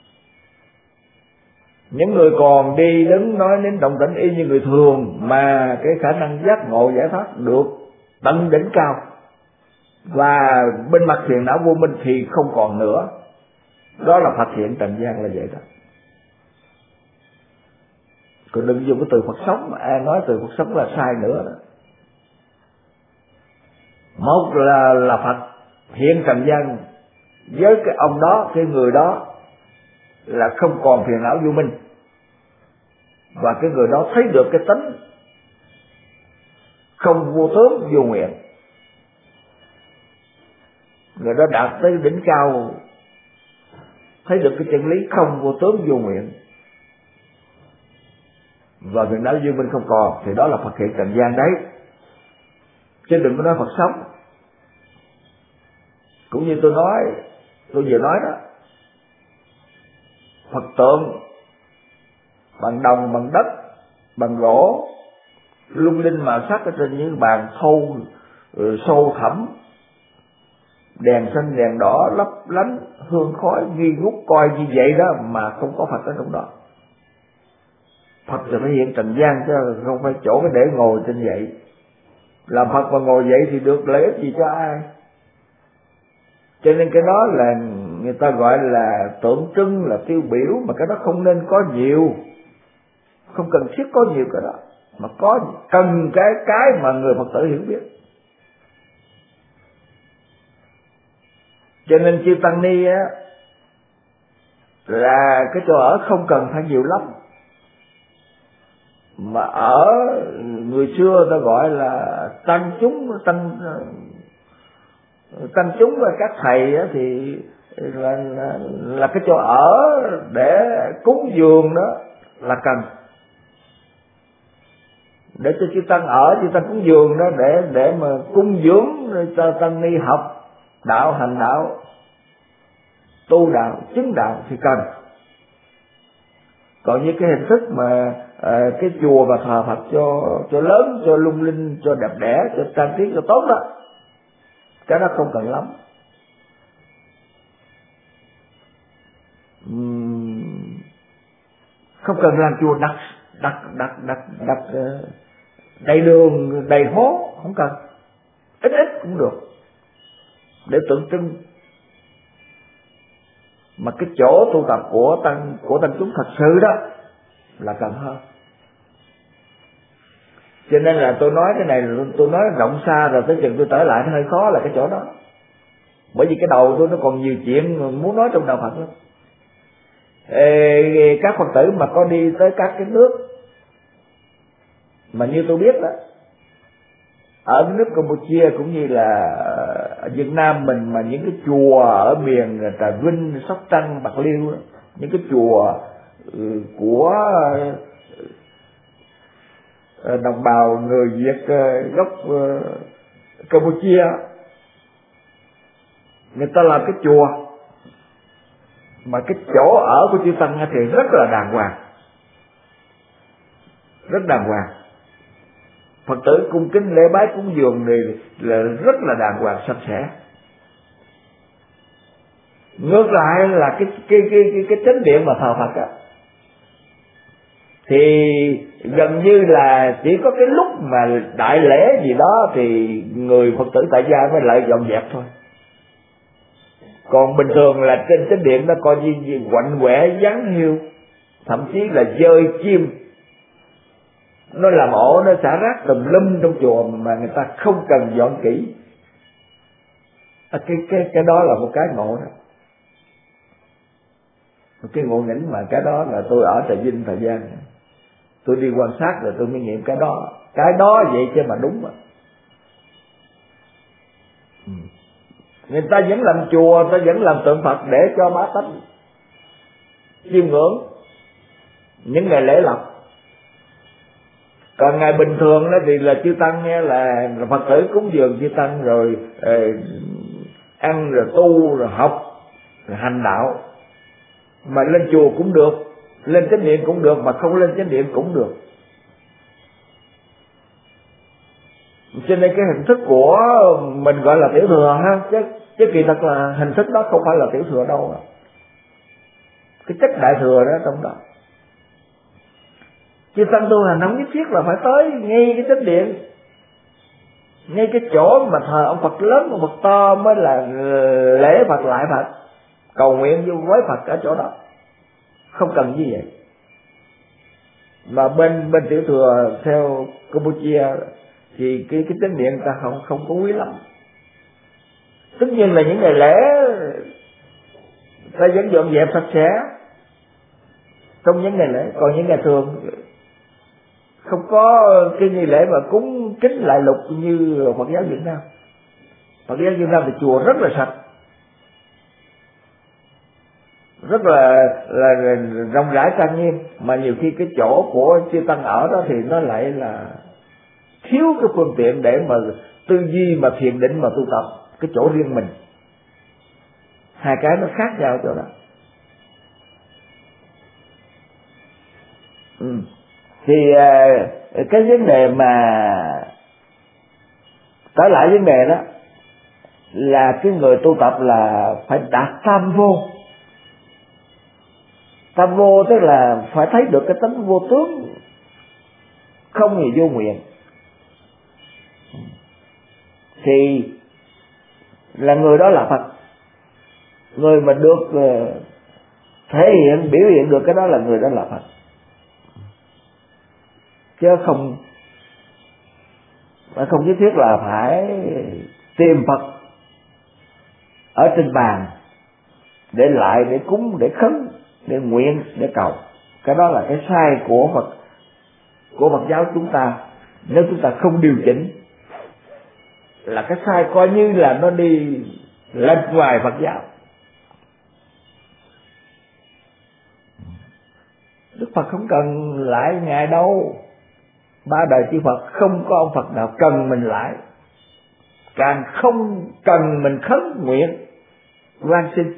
Những người còn đi đứng nói đến động tĩnh y như người thường, mà cái khả năng giác ngộ giải thoát được tận đỉnh cao, và bên mặt phiền não vô minh thì không còn nữa. Đó là Phật hiện trần gian là vậy đó. Còn đừng dùng cái từ Phật sống, mà ai nói từ Phật sống là sai nữa đó. Một là là Phật hiện trần gian với cái ông đó, cái người đó là không còn phiền não vô minh, và cái người đó thấy được cái tính không vô tướng vô nguyện. Người đó đạt tới đỉnh cao, thấy được cái chân lý không vô tướng vô nguyện, và Việt Nam Dương Minh không còn, thì đó là Phật hiện trần gian đấy, chứ đừng có nói Phật sống. Cũng như tôi nói, tôi vừa nói đó, Phật tượng bằng đồng, bằng đất, bằng gỗ, lung linh màu sắc ở trên những bàn thâu sâu thẳm, đèn xanh đèn đỏ lấp lánh, hương khói nghi ngút coi như vậy đó mà không có Phật ở trong đó. Phật thì phải hiện trần gian chứ không phải chỗ cái để ngồi trên vậy. Làm Phật mà ngồi vậy thì được lợi ích gì cho ai? Cho nên cái đó là người ta gọi là tượng trưng, là tiêu biểu, mà cái đó không nên có nhiều, không cần thiết có nhiều cái đó, mà có cần cái cái mà người Phật tử hiểu biết. Cho nên chư tăng ni á là cái chỗ ở không cần phải nhiều lắm, mà ở người xưa ta gọi là tăng chúng, tăng tăng chúng và các thầy á thì là, là là cái chỗ ở để cúng dường đó là cần, để cho chư tăng ở, chư tăng cúng dường đó để để mà cung dưỡng cho tăng ni học đạo, hành đạo, tu đạo, chứng đạo thì cần. Còn như cái hình thức mà à, cái chùa và thờ Phật cho cho lớn, cho lung linh, cho đẹp đẽ, cho trang trí, cho tốt đó, cái đó không cần lắm. Uhm, không cần làm chùa đặt đặt đặt đặt đặt đầy đường đầy hố, không cần, ít ít cũng được để tượng trưng. Mà cái chỗ tu tập của tăng của tăng chúng thật sự đó là cần hơn. Cho nên là tôi nói cái này, tôi nói rộng xa rồi tới chừng tôi trở lại nó hơi khó là cái chỗ đó, bởi vì cái đầu tôi nó còn nhiều chuyện muốn nói trong đạo Phật lắm. Ê, các Phật tử mà có đi tới các cái nước mà như tôi biết đó, ở cái nước Campuchia cũng như là ở Việt Nam mình, mà những cái chùa ở miền Trà Vinh, Sóc Trăng, Bạc Liêu đó, những cái chùa của đồng bào người Việt gốc Campuchia, người ta làm cái chùa mà cái chỗ ở của chư tăng thì rất là đàng hoàng, rất đàng hoàng. Phật tử cung kính lễ bái cúng dường thì là rất là đàng hoàng, sạch sẽ. Ngược lại là cái cái cái cái, cái chánh điện mà thờ Phật á, thì gần như là chỉ có cái lúc mà đại lễ gì đó thì người Phật tử tại gia mới lại dọn dẹp thôi. Còn bình thường là trên chánh điện nó coi như, như quạnh quẻ vắng hiu, thậm chí là dơi chim nó làm ổ, nó xả rác tùm lum trong chùa mà người ta không cần dọn kỹ. À, cái cái cái đó là một cái ngộ đó, một cái ngộ nghĩnh, mà cái đó là tôi ở Trà Vinh thời gian tôi đi quan sát rồi tôi mới nghiệm cái đó, cái đó vậy chứ mà đúng mà. Người ta vẫn làm chùa, người ta vẫn làm tượng Phật để cho bá tánh chiêm ngưỡng những ngày lễ lộc. Còn ngày bình thường đó thì là chư tăng nghe là Phật tử cúng dường chư tăng rồi eh, ăn rồi tu rồi học rồi hành đạo, mà lên chùa cũng được, lên chánh điện cũng được, mà không lên chánh điện cũng được. Cho nên cái hình thức của mình gọi là tiểu thừa ha, chứ chứ kỳ thật là hình thức đó không phải là tiểu thừa đâu, cái chất đại thừa đó trong đó. Chư tăng tu hành không nhất thiết là phải tới ngay cái chánh điện, ngay cái chỗ mà thờ ông Phật lớn, ông Phật to mới là lễ Phật lại Phật, cầu nguyện vô với Phật ở chỗ đó, không cần như vậy. Mà bên bên tiểu thừa theo Campuchia thì cái cái chánh điện ta không không có quý lắm. Tất nhiên là những ngày lễ ta vẫn dọn dẹp sạch sẽ trong những ngày lễ, còn những ngày thường không có cái nghi lễ mà cúng kính lại lục như Phật giáo Việt Nam. Phật giáo Việt Nam thì chùa rất là sạch, rất là, là là rộng rãi trang nghiêm, mà nhiều khi cái chỗ của chư tăng ở đó thì nó lại là thiếu cái phương tiện để mà tư duy mà thiền định mà tu tập cái chỗ riêng mình. Hai cái nó khác nhau chỗ đó. Ừ. Thì cái vấn đề mà trở lại vấn đề đó là cái người tu tập là phải đạt tam vô. Tam vô tức là phải thấy được cái tánh vô tướng, không gì vô nguyện, thì là người đó là Phật. Người mà được thể hiện, biểu hiện được cái đó là người đó là Phật, chứ không không nhất thiết là phải tìm Phật ở trên bàn để lại, để cúng, để khấn, để nguyện, để cầu. Cái đó là cái sai của Phật, của Phật giáo chúng ta. Nếu chúng ta không điều chỉnh là cái sai, coi như là nó đi lệch ngoài Phật giáo. Đức Phật không cần lại Ngài đâu. Ba đời chư Phật không có ông Phật nào cần mình lại, càng không cần mình khấn nguyện van xin.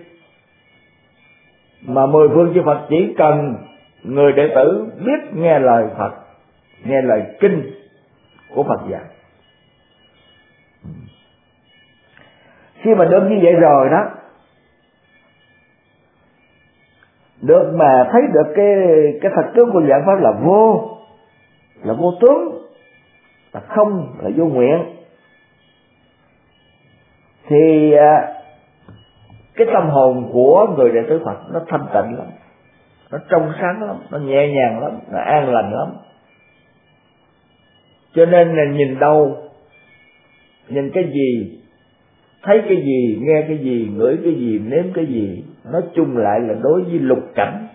Mà mười phương chư Phật chỉ cần người đệ tử biết nghe lời Phật, nghe lời kinh của Phật dạy. Khi mà được như vậy rồi đó, được mà thấy được cái cái thật tướng của dạng pháp là vô, là vô tướng, là không, là vô nguyện, thì cái tâm hồn của người đệ tử Phật nó thanh tịnh lắm, nó trong sáng lắm, nó nhẹ nhàng lắm, nó an lành lắm. Cho nên là nhìn đâu, nhìn cái gì, thấy cái gì, nghe cái gì, ngửi cái gì, nếm cái gì, nói chung lại là đối với lục cảnh,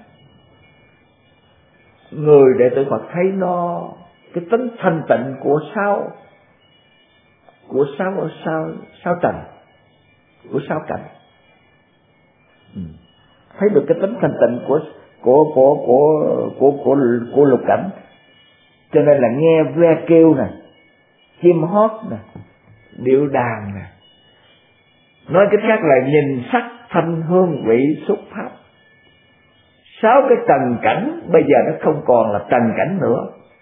người đệ tử Phật thấy nó cái tính thanh tịnh của sáu của sáu sáu sáu trần, của sáu cảnh. Ừ. Thấy được cái tính thanh tịnh của của của của của của của lục cảnh. Cho nên là nghe ve kêu nè, chim hót nè, điệu đàn nè, nói cách khác là nhìn sắc thanh hương vị xúc pháp, sáu cái trần cảnh bây giờ nó không còn là trần cảnh nữa,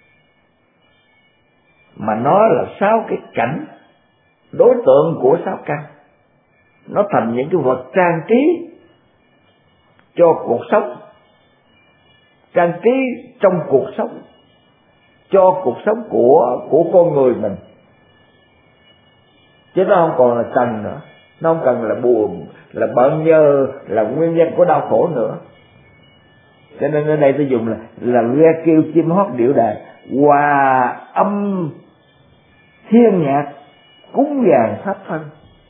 mà nó là sáu cái cảnh đối tượng của sáu căn. Nó thành những cái vật trang trí cho cuộc sống, trang trí trong cuộc sống, cho cuộc sống của của con người mình, chứ nó không còn là trần nữa, nó không cần là buồn, là bận nhơ, là nguyên nhân của đau khổ nữa. Cho nên ở đây tôi dùng là là ve kêu chim hót điệu đàn, hòa âm thiên nhạc, cúng dường pháp thân.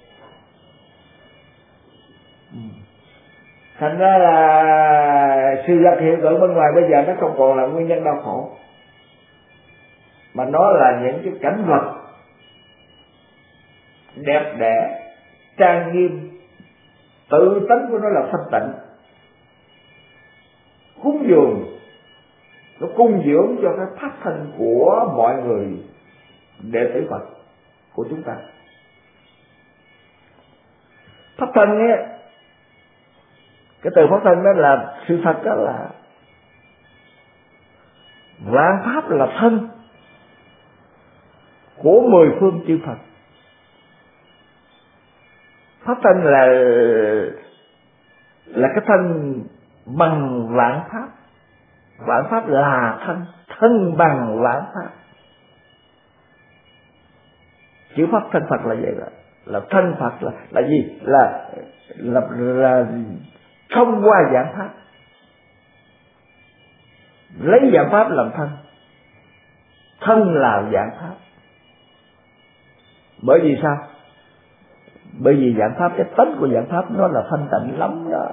Thành ra là sự vật hiện tượng bên ngoài bây giờ nó không còn là nguyên nhân đau khổ, mà nó là những cái cảnh vật đẹp đẽ, trang nghiêm, tự tánh của nó là thanh tịnh, cúng dường, nó cung dưỡng cho cái pháp thân của mọi người đệ tử Phật của chúng ta. Pháp thân ấy, cái từ pháp thân đó là sự thật, đó là vạn pháp là thân của mười phương chư Phật. Pháp thân là là cái thân bằng vạn pháp, vạn pháp là thân, thân bằng vạn pháp. Chữ pháp thân Phật là vậy đó, là thân Phật là là gì? Là là, là, là thông qua dạng pháp, lấy dạng pháp làm thân, thân là dạng pháp. Bởi vì sao? Bởi vì dạng pháp, cái tánh của dạng pháp nó là thanh tịnh lắm đó,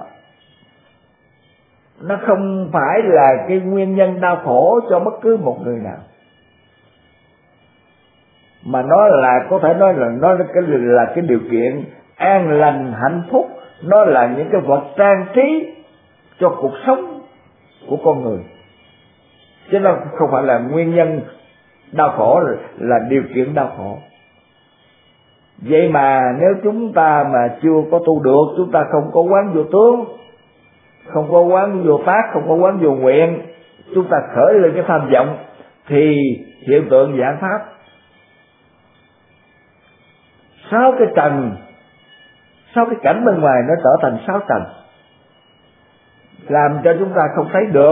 nó không phải là cái nguyên nhân đau khổ cho bất cứ một người nào, mà nó là, có thể nói là nó là cái, là cái điều kiện an lành hạnh phúc, nó là những cái vật trang trí cho cuộc sống của con người, chứ nó không phải là nguyên nhân đau khổ, là điều kiện đau khổ. Vậy mà nếu chúng ta mà chưa có tu được, chúng ta không có quán vô tướng, không có quán vô tác, không có quán vô nguyện, chúng ta khởi lên cái tham vọng, thì hiện tượng giảng pháp sáu cái trần, sáu cái cảnh bên ngoài nó trở thành sáu trần, làm cho chúng ta không thấy được.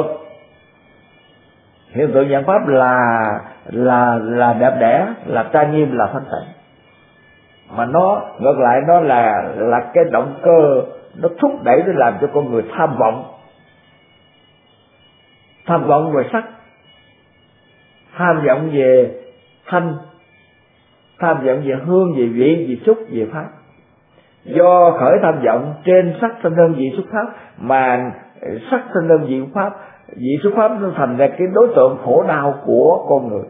Hiện tượng giảng pháp là là là đẹp đẽ, là trang nghiêm, là thanh tịnh, mà nó ngược lại nó là là cái động cơ, nó thúc đẩy để làm cho con người tham vọng, tham vọng về sắc, tham vọng về thanh, tham vọng về hương, về vị, về xúc, về pháp. Do khởi tham vọng trên sắc thanh đơn vị xuất pháp, mà sắc thanh đơn vị pháp, vị xuất pháp nó thành ra cái đối tượng khổ đau của con người.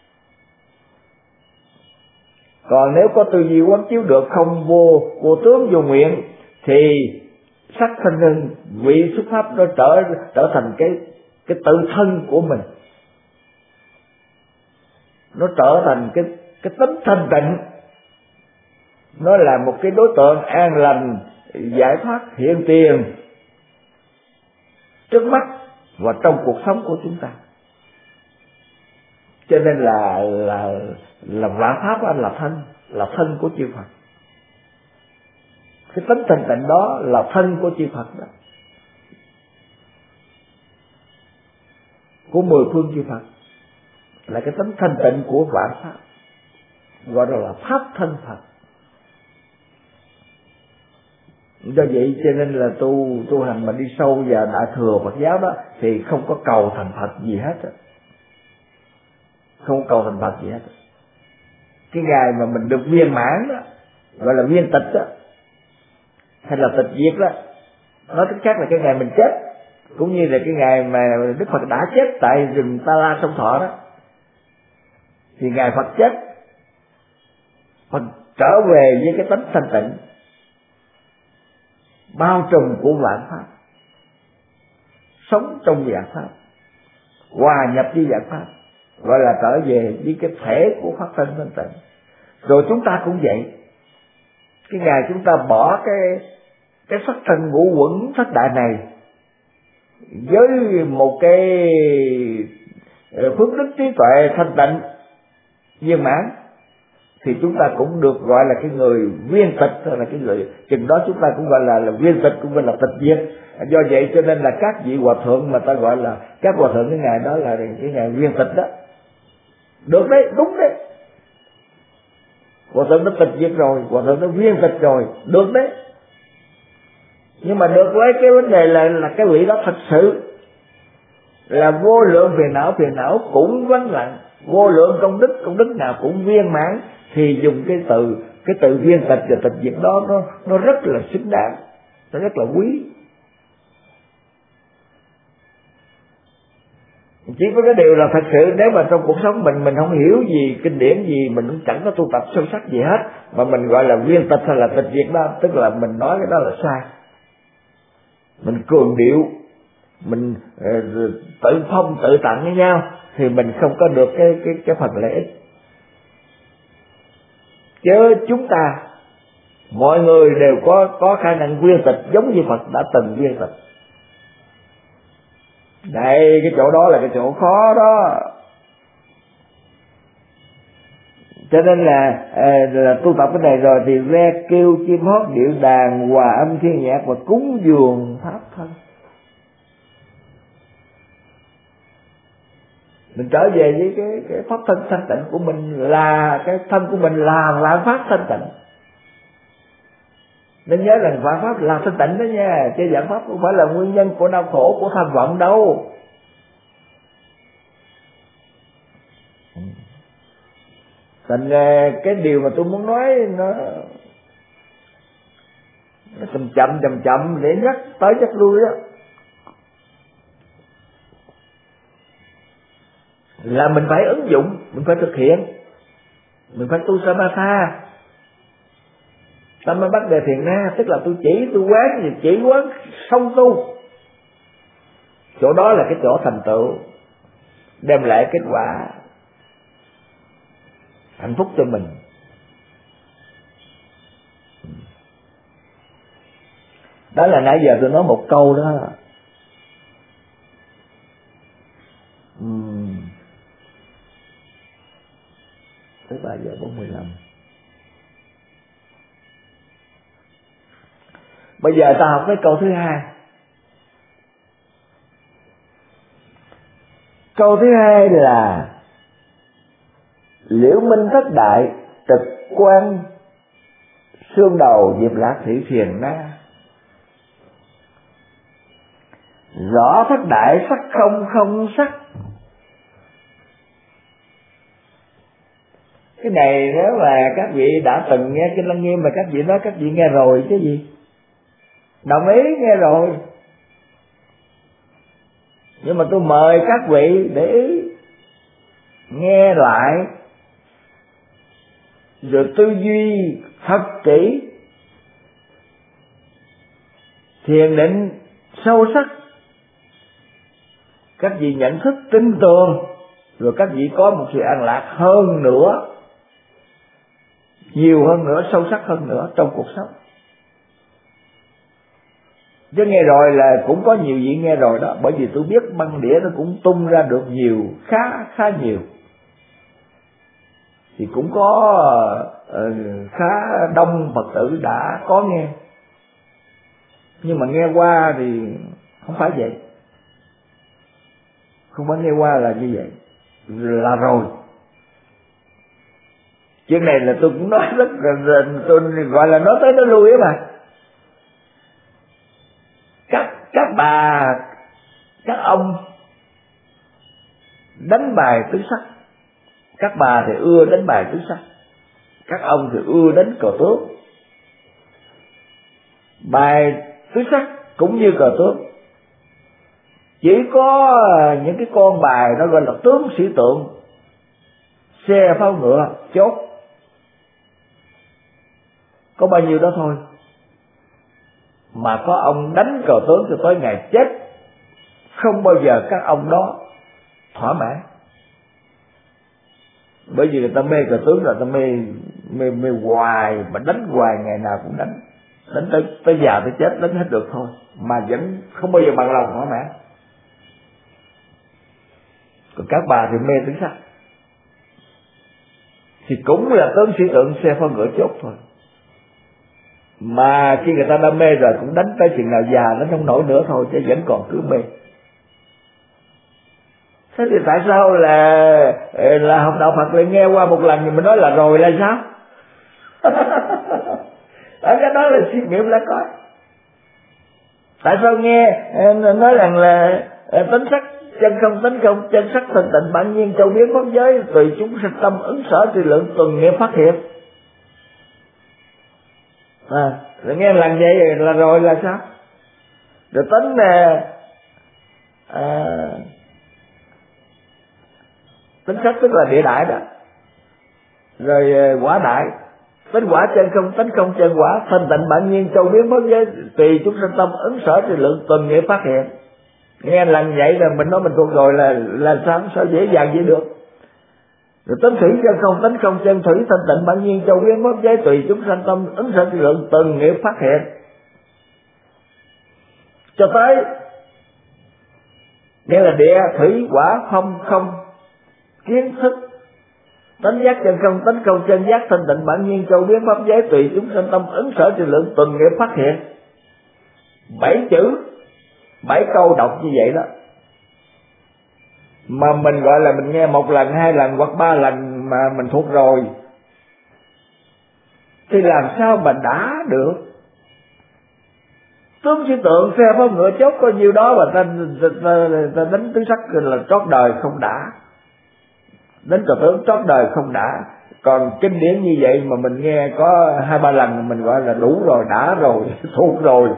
Còn nếu có tư duy quán chiếu được, không vô vô tướng vô nguyện, thì sắc thanh đơn vị xuất pháp nó trở trở thành cái cái tự thân của mình, nó trở thành cái cái tính thanh tịnh, nó là một cái đối tượng an lành, giải thoát hiện tiền trước mắt và trong cuộc sống của chúng ta. Cho nên là là là vạn pháp là thân, là thân của chư Phật. Cái tính thanh tịnh đó là thân của chư Phật đó, của mười phương chư Phật, là cái tính thanh tịnh của vạn pháp, gọi là pháp thân Phật. Do vậy cho nên là tu tu hành mà đi sâu vào đại thừa Phật giáo đó thì không có cầu thành Phật gì hết, không cầu thành Phật gì hết. Cái ngày mà mình được viên mãn đó, gọi là viên tịch đó, hay là tịch diệt đó, nói cách khác là cái ngày mình chết, cũng như là cái ngày mà Đức Phật đã chết tại rừng Ta La Sông Thọ đó, thì ngày Phật chết, Phật trở về với cái tánh thanh tịnh bao trùm của vạn pháp, sống trong vạn pháp, hòa nhập với vạn pháp, gọi là trở về với cái thể của pháp thân thanh tịnh. Rồi chúng ta cũng vậy, cái ngày chúng ta bỏ cái cái sắc thân ngũ uẩn thất đại này với một cái phước đức trí tuệ thanh tịnh viên mãn, thì chúng ta cũng được gọi là cái người viên tịch, hay là cái người chừng đó chúng ta cũng gọi là, là viên tịch, cũng gọi là tịch diệt. Do vậy cho nên là các vị hòa thượng mà ta gọi là các hòa thượng cái ngày đó là cái ngày viên tịch đó, được đấy, đúng đấy. Hòa thượng nó tịch diệt rồi, hòa thượng nó viên tịch rồi, được đấy. Nhưng mà được với cái vấn đề là là cái vị đó thật sự là vô lượng phiền não, phiền não cũng vắng lặng, vô lượng công đức, công đức nào cũng viên mãn, thì dùng cái từ cái từ viên tịch và tịch diệt đó nó nó rất là xứng đáng, nó rất là quý. Chỉ có cái điều là thật sự nếu mà trong cuộc sống mình mình không hiểu gì kinh điển gì, mình cũng chẳng có tu tập sâu sắc gì hết, mà mình gọi là viên tịch hay là tịch diệt đó, tức là mình nói cái đó là sai, mình cường điệu, mình uh, tự phong tự tặng với nhau, thì mình không có được cái cái cái phần lợi ích. Chứ chúng ta mọi người đều có có khả năng viên tịch, giống như Phật đã từng viên tịch. Đây, cái chỗ đó là cái chỗ khó đó. Cho nên là là tu tập cái này rồi thì ve kêu chim hót điệu đàn, hòa âm thiên nhạc và cúng dường pháp thân. Mình trở về với cái cái pháp thân thanh tịnh của mình, là cái thân của mình là vạn pháp thanh tịnh. Nên nhớ rằng vạn pháp là thanh tịnh đó nha, chứ vạn pháp không phải là nguyên nhân của đau khổ, của tham vọng đâu. Thành ra cái điều mà tôi muốn nói nó nó chậm chậm chậm chậm để nhắc tới nhắc lui đó, là mình phải ứng dụng, mình phải thực hiện, mình phải tu samatha, tâm mới bắt đề thiền na, tức là tôi chỉ tôi quán gì chỉ quán song tu, chỗ đó là cái chỗ thành tựu, đem lại kết quả hạnh phúc cho mình. Đó là nãy giờ tôi nói một câu đó. uhm. Tới ba giờ bốn mươi lăm. Bây giờ ta học cái câu thứ hai. Câu thứ hai là Liễu Minh thất đại, trực quan xương đầu diệp lạc thị thiền na. Rõ thất đại sắc không không sắc. Cái này nếu mà các vị đã từng nghe Kinh Lăng Nghiêm mà các vị nói các vị nghe rồi chứ gì. Đồng ý nghe rồi. Nhưng mà tôi mời các vị để ý nghe lại rồi tư duy thật kỹ, thiền định sâu sắc, các vị nhận thức tin tưởng, rồi các vị có một sự an lạc hơn nữa, nhiều hơn nữa, sâu sắc hơn nữa trong cuộc sống. Chứ nghe rồi là cũng có nhiều vị nghe rồi đó, bởi vì tôi biết băng đĩa nó cũng tung ra được nhiều, khá khá nhiều, thì cũng có uh, khá đông Phật tử đã có nghe. Nhưng mà nghe qua thì không phải vậy, không phải nghe qua là như vậy là rồi. Chuyện này là tôi cũng nói rất là, tôi gọi là nói tới nói lui ấy mà. Các các bà, các ông đánh bài tứ sắc. Các bà thì ưa đánh bài tứ sắc, các ông thì ưa đánh cờ tướng. Bài tứ sắc cũng như cờ tướng, chỉ có những cái con bài nó gọi là tướng sĩ tượng, xe pháo ngựa chốt, có bao nhiêu đó thôi. Mà có ông đánh cờ tướng cho tới ngày chết, không bao giờ các ông đó thỏa mãn. Bởi vì người ta mê cờ tướng là ta mê mê mê hoài, mà đánh hoài, ngày nào cũng đánh, đánh tới tới già tới chết đánh hết được thôi, mà vẫn không bao giờ bằng lòng thỏa mãn. Còn các bà thì mê tứ sắc, thì cũng là tướng sĩ tượng, xe pháo ngựa chốt thôi. Mà khi người ta đam mê rồi cũng đánh tới chừng nào già nó không nổi nữa thôi, chứ vẫn còn cứ mê. Thế thì tại sao là là học đạo Phật lại nghe qua một lần thì mình nói là rồi là sao? Ở cái đó là suy nghiệm là có. Tại sao nghe nói rằng là tính sắc chân không, tính không chân sắc thanh tịnh bản nhiên châu biến pháp giới, tùy chúng sinh tâm ứng sở tùy lượng tuần nghiệp phát hiện. À, rồi nghe lần vậy là rồi là sao? Rồi tính là à, tính sắc tức là địa đại đó, rồi quả đại, tính quả chân không, tính không chân quả, thanh tịnh bản nhiên châu biến pháp giới, tùy chúng sinh tâm ứng sở tùy lượng tuần nghiệp phát hiện. Nghe lần vậy là mình nói mình thuộc rồi là là sao sao dễ dàng vậy được. Rồi tính thủy chân không, tính không chân thủy, thanh tịnh bản nhiên châu biến pháp giới, tùy chúng sanh tâm ứng sở tùy lượng từng nghiệp phát hiện, cho tới nghĩa là địa thủy quả phong không kiến thức, tánh giác chân không, tánh không chân giác, thanh tịnh bản nhiên châu biến pháp giới, tùy chúng sanh tâm ứng sở tùy lượng từng nghiệp phát hiện. Bảy chữ, bảy câu đọc như vậy đó, mà mình gọi là mình nghe một lần, hai lần hoặc ba lần mà mình thuộc rồi, thì làm sao mà đã được? Tướng sĩ tượng xe pháo ngựa chốt có nhiêu đó mà ta, ta, ta, ta đánh tứ sắc là trót đời không đã, đánh cờ tướng trót đời không đã. Còn kinh điển như vậy mà mình nghe có hai ba lần mình gọi là đủ rồi, đã rồi, thuộc rồi,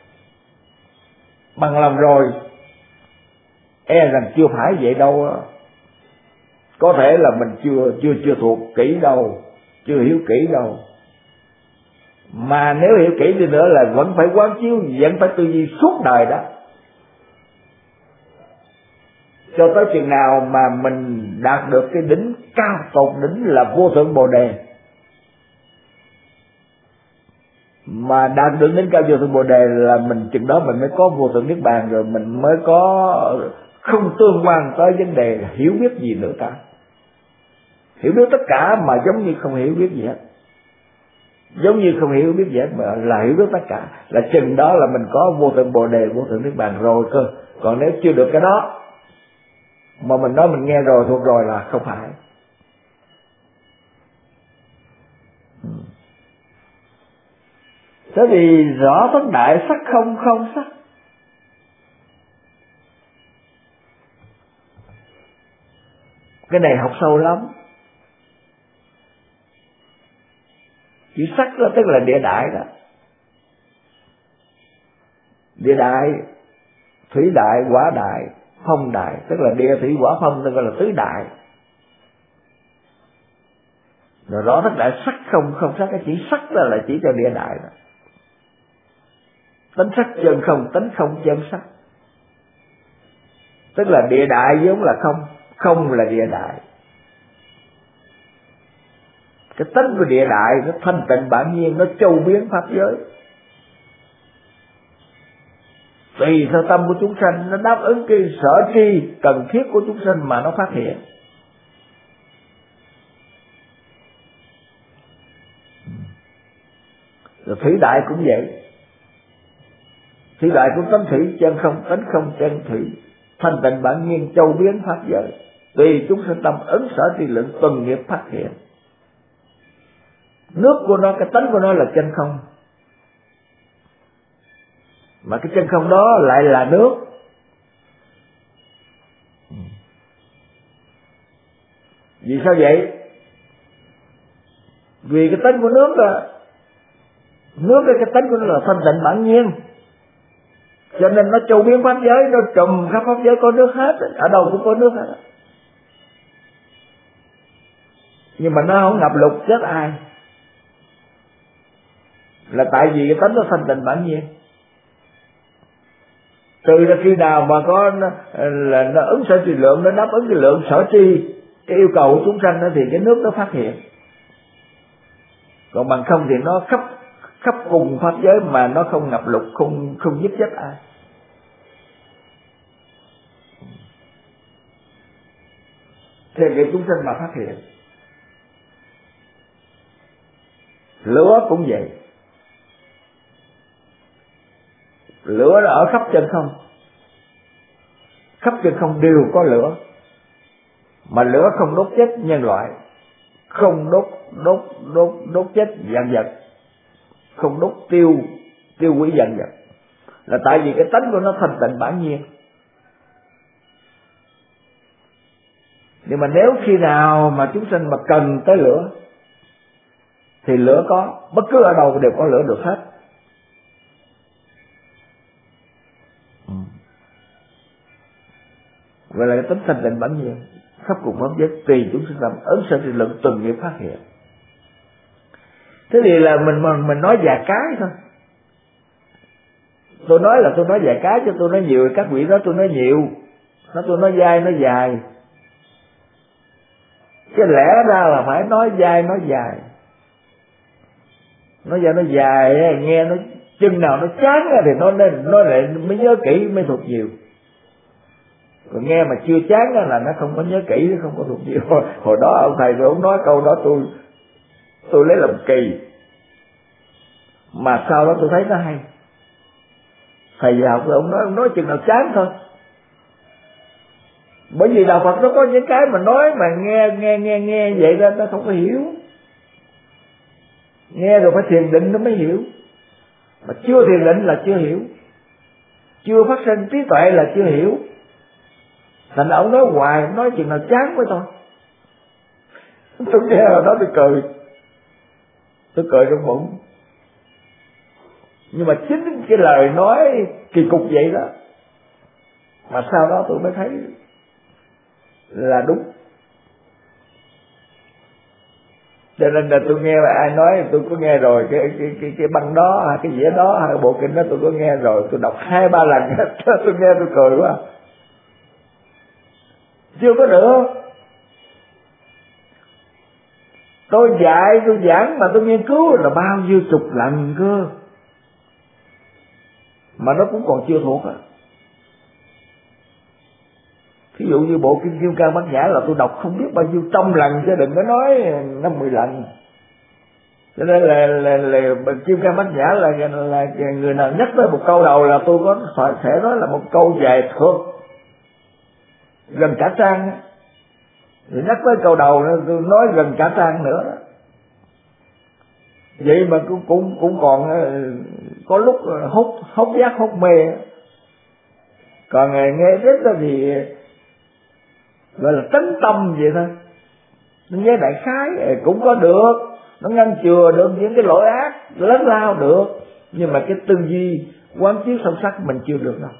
bằng lòng rồi. E rằng chưa phải vậy đâu, có thể là mình chưa chưa chưa thuộc kỹ đâu, chưa hiểu kỹ đâu. Mà nếu hiểu kỹ đi nữa là vẫn phải quán chiếu, vẫn phải tư duy suốt đời đó. cho tới chừng nào mà mình đạt được cái đỉnh cao tột đỉnh là vô thượng Bồ Đề. Mà đạt được đỉnh cao vô thượng Bồ Đề là mình chừng đó mình mới có vô thượng Niết Bàn, rồi mình mới có không tương quan tới vấn đề hiểu biết gì nữa cả. Hiểu biết tất cả mà giống như không hiểu biết gì hết, giống như không hiểu biết gì hết mà là hiểu biết tất cả, là chừng đó là mình có vô thượng Bồ Đề, vô thượng Niết Bàn rồi cơ. Còn nếu chưa được cái đó mà mình nói mình nghe rồi thuộc rồi là không phải. Thế vì rõ tất đại sắc không không sắc. Cái này học sâu lắm. Chữ sắc đó tức là địa đại đó. Địa đại, thủy đại, hỏa đại, phong đại, tức là địa thủy hỏa phong, tức là tứ đại. Rồi rõ tất đại sắc không không sắc, cái chữ sắc đó là chỉ cho địa đại đó. Tánh sắc chân không, tánh không chân sắc. Tức là địa đại vốn là không, không là địa đại. Cái tánh của địa đại nó thanh tịnh bản nhiên, nó châu biến pháp giới. Tùy theo tâm của chúng sanh, nó đáp ứng cái sở tri cần thiết của chúng sanh mà nó phát hiện. Rồi thủy đại cũng vậy. Thủy đại cũng tánh thủy chân không, tánh không chân thủy, thanh tịnh bản nhiên châu biến pháp giới. Tùy chúng sanh tâm ứng sở tri lượng tuần nghiệp phát hiện. Nước của nó, cái tánh của nó là chân không, mà cái chân không đó lại là nước. Vì sao vậy? Vì cái tánh của nước là nước, cái tánh của nó là thanh tịnh bản nhiên, cho nên nó châu biến pháp giới, nó trùm khắp pháp giới có nước hết, ở đâu cũng có nước hết. Nhưng mà nó không ngập lụt chết ai, là tại vì cái tánh nó thanh tịnh bản nhiên. Từ ra khi nào mà có là nó ứng sở tri lượng, nó đáp ứng cái lượng sở tri, cái yêu cầu của chúng sanh đó, thì cái nước nó phát hiện. Còn bằng không thì nó khắp khắp cùng pháp giới mà nó không ngập lụt, không không giết chết ai. Theo cái chúng sanh mà phát hiện. Lửa cũng vậy. Lửa nó ở khắp chân không, khắp chân không đều có lửa, mà lửa không đốt chết nhân loại, không đốt đốt đốt đốt chết vạn vật, không đốt tiêu tiêu hủy vạn vật, là tại vì cái tánh của nó thanh tịnh bản nhiên. Nhưng mà nếu khi nào mà chúng sanh mà cần tới lửa thì lửa có, bất cứ ở đâu đều có lửa được hết. Vậy là cái tính thanh tịnh bản nhiên khắp cùng pháp giới, tùy chúng sinh tâm ứng sở tri lượng từng nghiệp phát hiện. Thế thì là mình mình, mình nói vài cái thôi. Tôi nói là tôi nói vài cái, cho tôi nói nhiều các vị đó tôi nói nhiều, nó tôi nói dai nói dài. Cái lẽ ra là phải nói dai nói dài. Nói dài nói dài nghe nó chừng nào nó chán thì nó nó lại mới nhớ kỹ, mới thuộc nhiều. Còn nghe mà chưa chán là nó không có nhớ kỹ, nó không có thuộc nhiều. Hồi, hồi đó ông thầy rồi ông nói câu đó tôi tôi lấy làm kỳ, mà sau đó tôi thấy nó hay. Thầy học rồi ông nói ông nói chừng nào chán thôi. Bởi vì đạo Phật nó có những cái mà nói mà nghe nghe nghe nghe vậy ra nó không có hiểu. Nghe rồi phải thiền định nó mới hiểu, mà chưa thiền định là chưa hiểu, chưa phát sinh trí tuệ là chưa hiểu. Thành ra ông nói hoài, nói chừng nào chán với tôi. Tôi nghe rồi đó tôi cười, tôi cười trong bụng. Nhưng mà chính cái lời nói kỳ cục vậy đó mà sau đó tôi mới thấy là đúng. Cho nên là tôi nghe là ai nói tôi có nghe rồi, cái cái cái cái băng đó, cái dĩa đó, hay bộ kinh đó tôi có nghe rồi, tôi đọc hai ba lần tôi nghe tôi cười quá. chưa có được. Tôi dạy, tôi giảng mà tôi nghiên cứu là bao nhiêu chục lần cơ, mà nó cũng còn chưa thuộc á. Ví dụ như bộ Kinh Kim Cang Bát Nhã là tôi đọc không biết bao nhiêu trăm lần, chứ đừng có nói năm mười lần. Cho nên là, là, là, là Kim Cang Bát Nhã là, là, là người nào nhắc tới một câu đầu là tôi có phải sẽ nói là một câu dài thuộc gần cả trang. Rồi nhắc tới câu đầu tôi nói gần cả trang nữa. Vậy mà cũng cũng cũng còn có lúc hốt hốt giác hốt mê. Còn nghe rất là thì gọi là tấn tâm vậy thôi. Nó nghe đại khái cũng có được, nó ngăn chừa được những cái lỗi ác lớn lao được, nhưng mà cái tư duy quán chiếu sâu sắc mình chưa được đâu.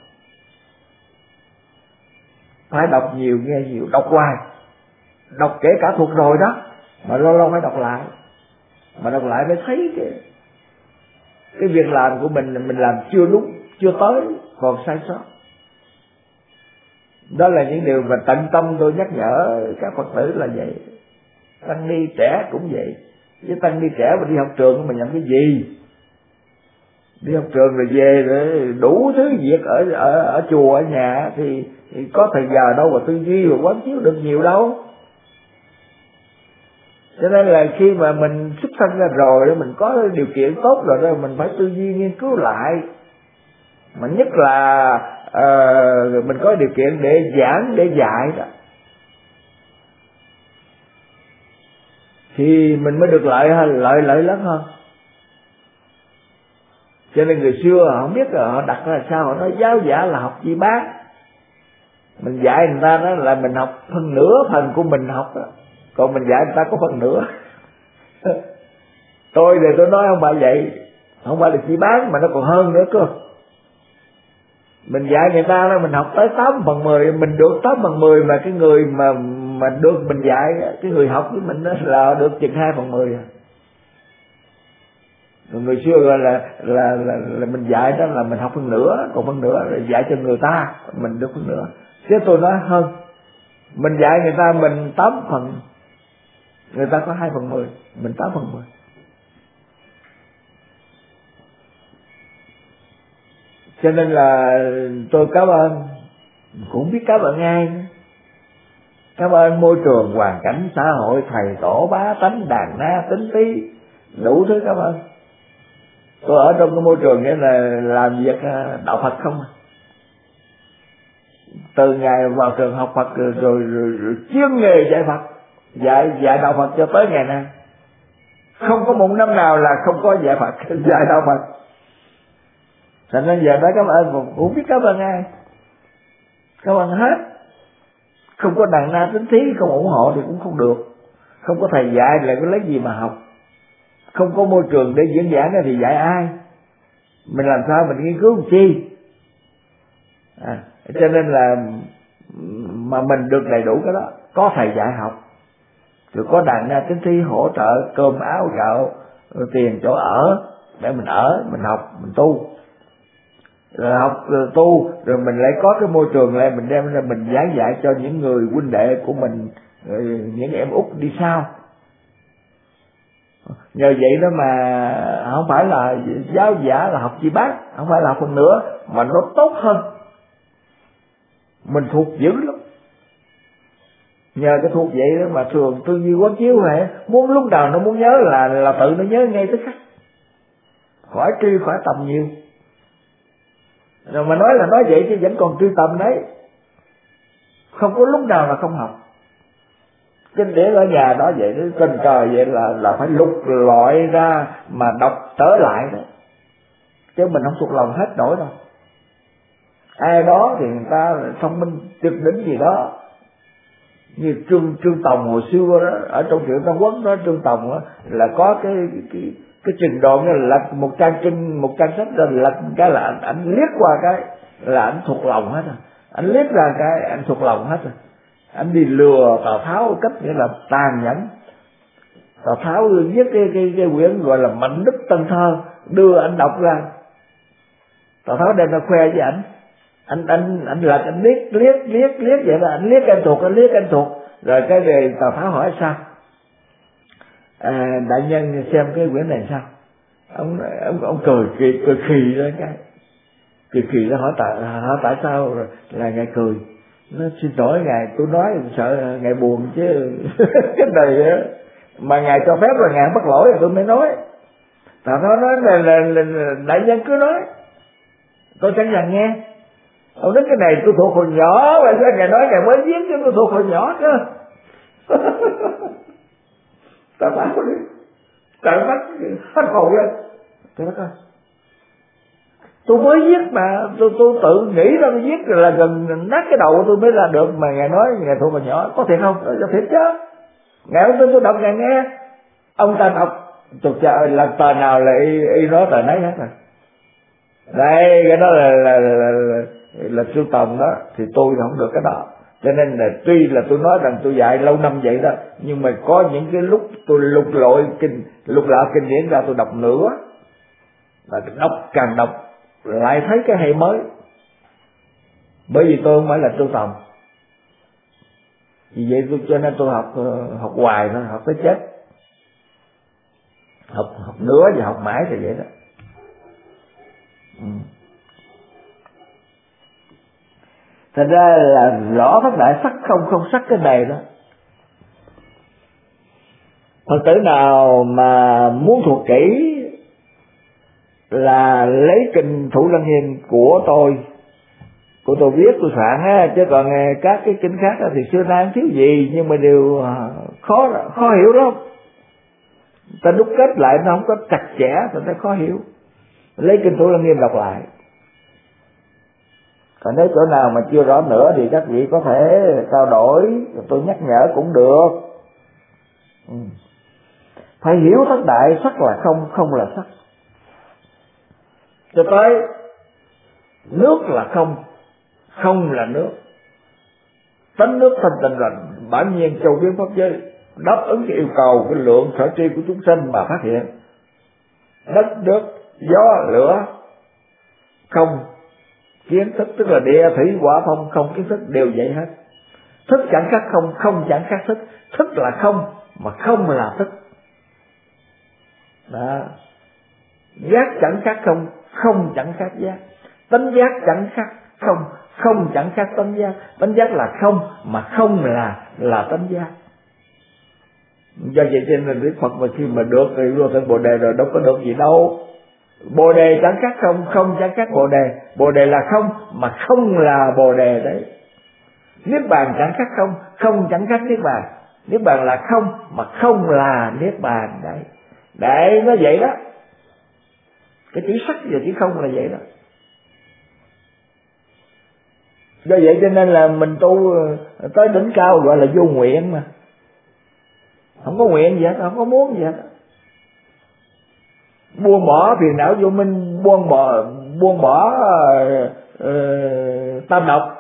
Phải đọc nhiều, nghe nhiều, đọc hoài, đọc kể cả thuộc rồi đó, mà lâu lâu phải đọc lại, mà đọc lại mới thấy cái cái việc làm của mình mình làm chưa đúng, chưa tới, còn sai sót. Đó là những điều mà tận tâm tôi nhắc nhở các Phật tử là vậy. Tăng ni trẻ cũng vậy, chứ tăng ni trẻ mà đi học trường mà nhận cái gì? Đi học trường rồi về rồi đủ thứ việc ở ở ở chùa ở nhà thì, thì có thời giờ đâu mà tư duy và quán chiếu được nhiều đâu. Cho nên là khi mà mình xuất thân ra rồi, mình có điều kiện tốt rồi đó, mình phải tư duy nghiên cứu lại. Mà nhất là uh, mình có điều kiện để giảng, để dạy đó, thì mình mới được lợi hơn, lợi lợi lớn hơn. Cho nên người xưa không biết là họ đặt là sao, họ nói giáo giả là học chi bác. Mình dạy người ta đó là mình học phần nửa phần của mình học đó, còn mình dạy người ta có phần nửa. Tôi thì tôi nói không phải vậy, không phải là chỉ bán mà nó còn hơn nữa cơ. Mình dạy người ta đó, mình học tới tám phần mười, mình được tám phần mười, mà cái người mà mà được mình dạy, cái người học với mình đó là được chừng hai phần mười. Người xưa gọi là là, là là mình dạy đó là mình học phần nửa, còn phần nửa là dạy cho người ta, mình được phần nửa. Chứ tôi nói hơn, mình dạy người ta mình tám phần, người ta có hai phần mười, mình tám phần mười. Cho nên là tôi cảm ơn, cũng biết cảm ơn ai nữa. Cảm ơn môi trường, hoàn cảnh, xã hội, thầy tổ, bá tánh, đàn na, tính tí, đủ thứ cảm ơn. Tôi ở trong cái môi trường nghĩa là làm việc đạo Phật không. Từ ngày vào trường học Phật rồi, rồi, rồi, rồi chuyên nghề dạy Phật, dạy dạy đạo Phật cho tới ngày nay, không có một năm nào là không có dạy Phật, dạy đạo Phật. Thành nên giờ nói cảm ơn, cũng biết cảm ơn ai, cảm ơn hết. Không có đàn na tính thí, không ủng hộ thì cũng không được. Không có thầy dạy lại có lấy gì mà học. Không có môi trường để diễn giảng thì dạy ai? Mình làm sao mình nghiên cứu làm chi? À, cho nên là mà mình được đầy đủ cái đó, có thầy dạy học, rồi có đàn na tính thí hỗ trợ cơm áo gạo, tiền chỗ ở để mình ở, mình học, mình tu. Rồi học rồi tu, rồi mình lại có cái môi trường lại mình đem ra mình giảng dạy cho những người huynh đệ của mình, những em út đi sau. Nhờ vậy đó mà không phải là giáo giả là học chi bác, không phải là học phần nữa, mà nó tốt hơn. Mình thuộc dữ lắm. Nhờ cái thuộc vậy đó mà thường tư duy quán chiếu này, muốn lúc nào nó muốn nhớ là là tự nó nhớ ngay tức khắc, khỏi truy khỏi tầm nhiều. Rồi mà nói là nói vậy chứ vẫn còn truy tầm đấy, không có lúc nào là không học. Kinh điển ở nhà đó vậy, trên trời vậy là là phải lục lọi ra mà đọc trở lại đó, chứ mình không thuộc lòng hết nổi đâu. Ai đó thì người ta thông minh tuyệt đỉnh gì đó, như Trương Trương Tòng hồi xưa đó, ở trong truyện Tam Quốc đó, Trương Tòng đó, là có cái cái cái trình độ là lật một trang kinh, một trang sách rồi lật cái là anh, anh liếc qua cái là anh thuộc lòng hết rồi, anh liếc ra cái anh thuộc lòng hết rồi. Anh đi lừa Tào Tháo cách nghĩa là tàn nhẫn. Tào Tháo viết cái cái cái quyển gọi là Mạnh Đức Tân Thơ, đưa anh đọc ra. Tào Tháo đem ra khoe với ảnh, anh anh anh lật anh liếc liếc liếc liếc vậy là anh liếc anh thuộc anh liếc anh thuộc rồi cái đề Tào Tháo hỏi sao, à, đại nhân xem cái quyển này sao, ông ông ông cười cười cười khì lên cái cười khì nó hỏi tại hỏi tại sao rồi là ngài cười, nó xin lỗi ngài tôi nói sợ ngài buồn chứ cái này mà ngài cho phép là ngài bắt lỗi rồi tôi mới nói. Tào Tháo nói là, là, là, là đại nhân cứ nói tôi sẵn sàng nghe. Ông nói cái này tôi thuộc hồi nhỏ mà sao ngài nói ngài mới viết chứ tôi thuộc hồi nhỏ cơ. Tào Tháo đi trợn mắt hết hồn lên. Tôi nói coi tôi mới viết mà tôi tôi tự nghĩ ra tôi viết rồi là gần nát cái đầu tôi mới ra được mà ngài nói ngài thuộc hồi nhỏ có thiệt không? Cho thiệt chứ. Ngài ông tin tôi đọc ngài nghe. Ông ta đọc trời trời là tờ nào là y, y nói tờ nấy hết rồi. Đây cái đó là là là, là, là, là sưu tầm đó thì tôi không được cái đó. Cho nên là tuy là tôi nói rằng tôi dạy lâu năm vậy đó, nhưng mà có những cái lúc tôi lục lội kinh lục lạo kinh điển ra tôi đọc nữa, và đọc càng đọc lại thấy cái hay mới, bởi vì tôi không phải là sưu tầm. Vì vậy tôi cho nên tôi học học hoài thôi, học tới chết, học học nữa và học mãi thì vậy đó. Ừ. Thành ra là rõ thất đại sắc không không sắc cái này đó. Phật tử nào mà muốn thuộc kỹ là lấy kinh Thủ Lăng Nghiêm của tôi, của tôi viết tôi soạn á, chứ còn các cái kinh khác thì xưa nay thiếu gì nhưng mà đều khó khó hiểu lắm. Ta đúc kết lại nó không có chặt chẽ, ta thấy khó hiểu. Lấy kinh Thủ Lăng Nghiêm đọc lại. Còn nếu chỗ nào mà chưa rõ nữa thì các vị có thể trao đổi, tôi nhắc nhở cũng được. Ừ. Phải hiểu thất đại sắc là không, không là sắc. Cho tới nước là không, không là nước. Tánh nước thanh tịnh là bản nhiên châu biến pháp giới, đáp ứng cái yêu cầu cái lượng sở tri của chúng sinh mà phát hiện. Đất, nước, gió, lửa, không kiến thức, tức là địa thủy hỏa phong không kiến thức đều vậy hết. Thức chẳng khác không, không chẳng khác thức. Thức là không mà không là thức. Đó. Giác chẳng khác không, không chẳng khác giác. Tánh giác chẳng khác không, không chẳng khác tánh giác. Tánh giác là không mà không là là tánh giác. Do vậy cho nên Đức Phật mà khi mà được thì vô thượng Bồ Đề rồi đâu có được gì đâu. Bồ Đề chẳng khác không, không chẳng khác Bồ Đề. Bồ Đề là không mà không là Bồ Đề đấy. Niết bàn chẳng khác không, không chẳng khác Niết bàn. Niết bàn là không mà không là Niết bàn đấy. Đấy nó vậy đó. Cái chữ sắc và chữ không là vậy đó. Do vậy cho nên là mình tu tới đỉnh cao gọi là vô nguyện mà. Không có nguyện gì hết, không có muốn gì hết. Buông bỏ phiền não vô minh, buông bỏ buông bỏ uh, uh, tam độc,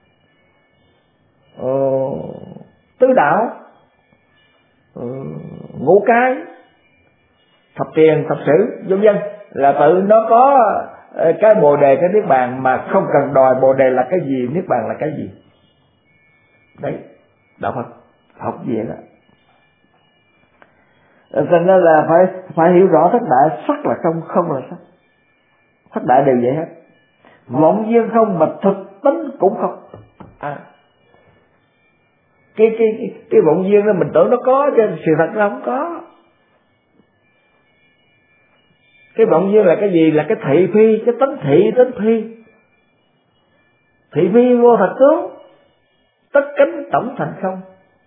uh, tứ đạo, uh, ngũ cái, thập tiền, thập sử, vân vân, là tự nó có uh, cái Bồ Đề, cái Niết Bàn mà không cần đòi Bồ Đề là cái gì, Niết Bàn là cái gì. Đấy, đạo Phật học gì vậy đó. Thành ra là phải phải hiểu rõ thất đại, sắc là không, không là sắc. Thất đại đều vậy hết. Vọng duyên không mà thực tính cũng không. À, cái cái cái, cái vọng duyên đó mình tưởng nó có chứ sự thật là không có. Cái vọng duyên là cái gì? Là cái thị phi, cái tánh thị tánh phi. Thị phi vô thật tướng, tất cánh tổng thành không.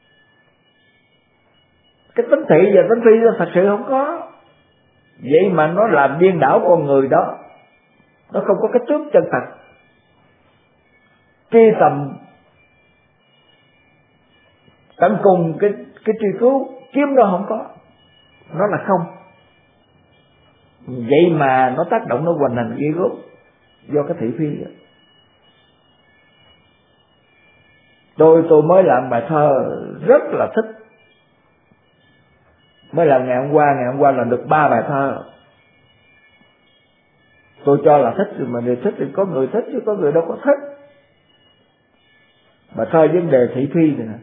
Cái tính thị và tính phi đó thật sự không có. Vậy mà nó làm điên đảo con người đó. Nó không có cái tướng chân thật. Tri tầm tận cùng cái cái tri cứu kiếm đó không có. Nó là không. Vậy mà nó tác động, nó hoành hành ghê gớm do cái thị phi đó. Tôi tôi mới làm bài thơ rất là thích. Mới làm ngày hôm qua, ngày hôm qua là được ba bài thơ. Tôi cho là thích, mà người thích thì có người thích chứ có người đâu có thích. Mà thôi vấn đề thị phi này nè,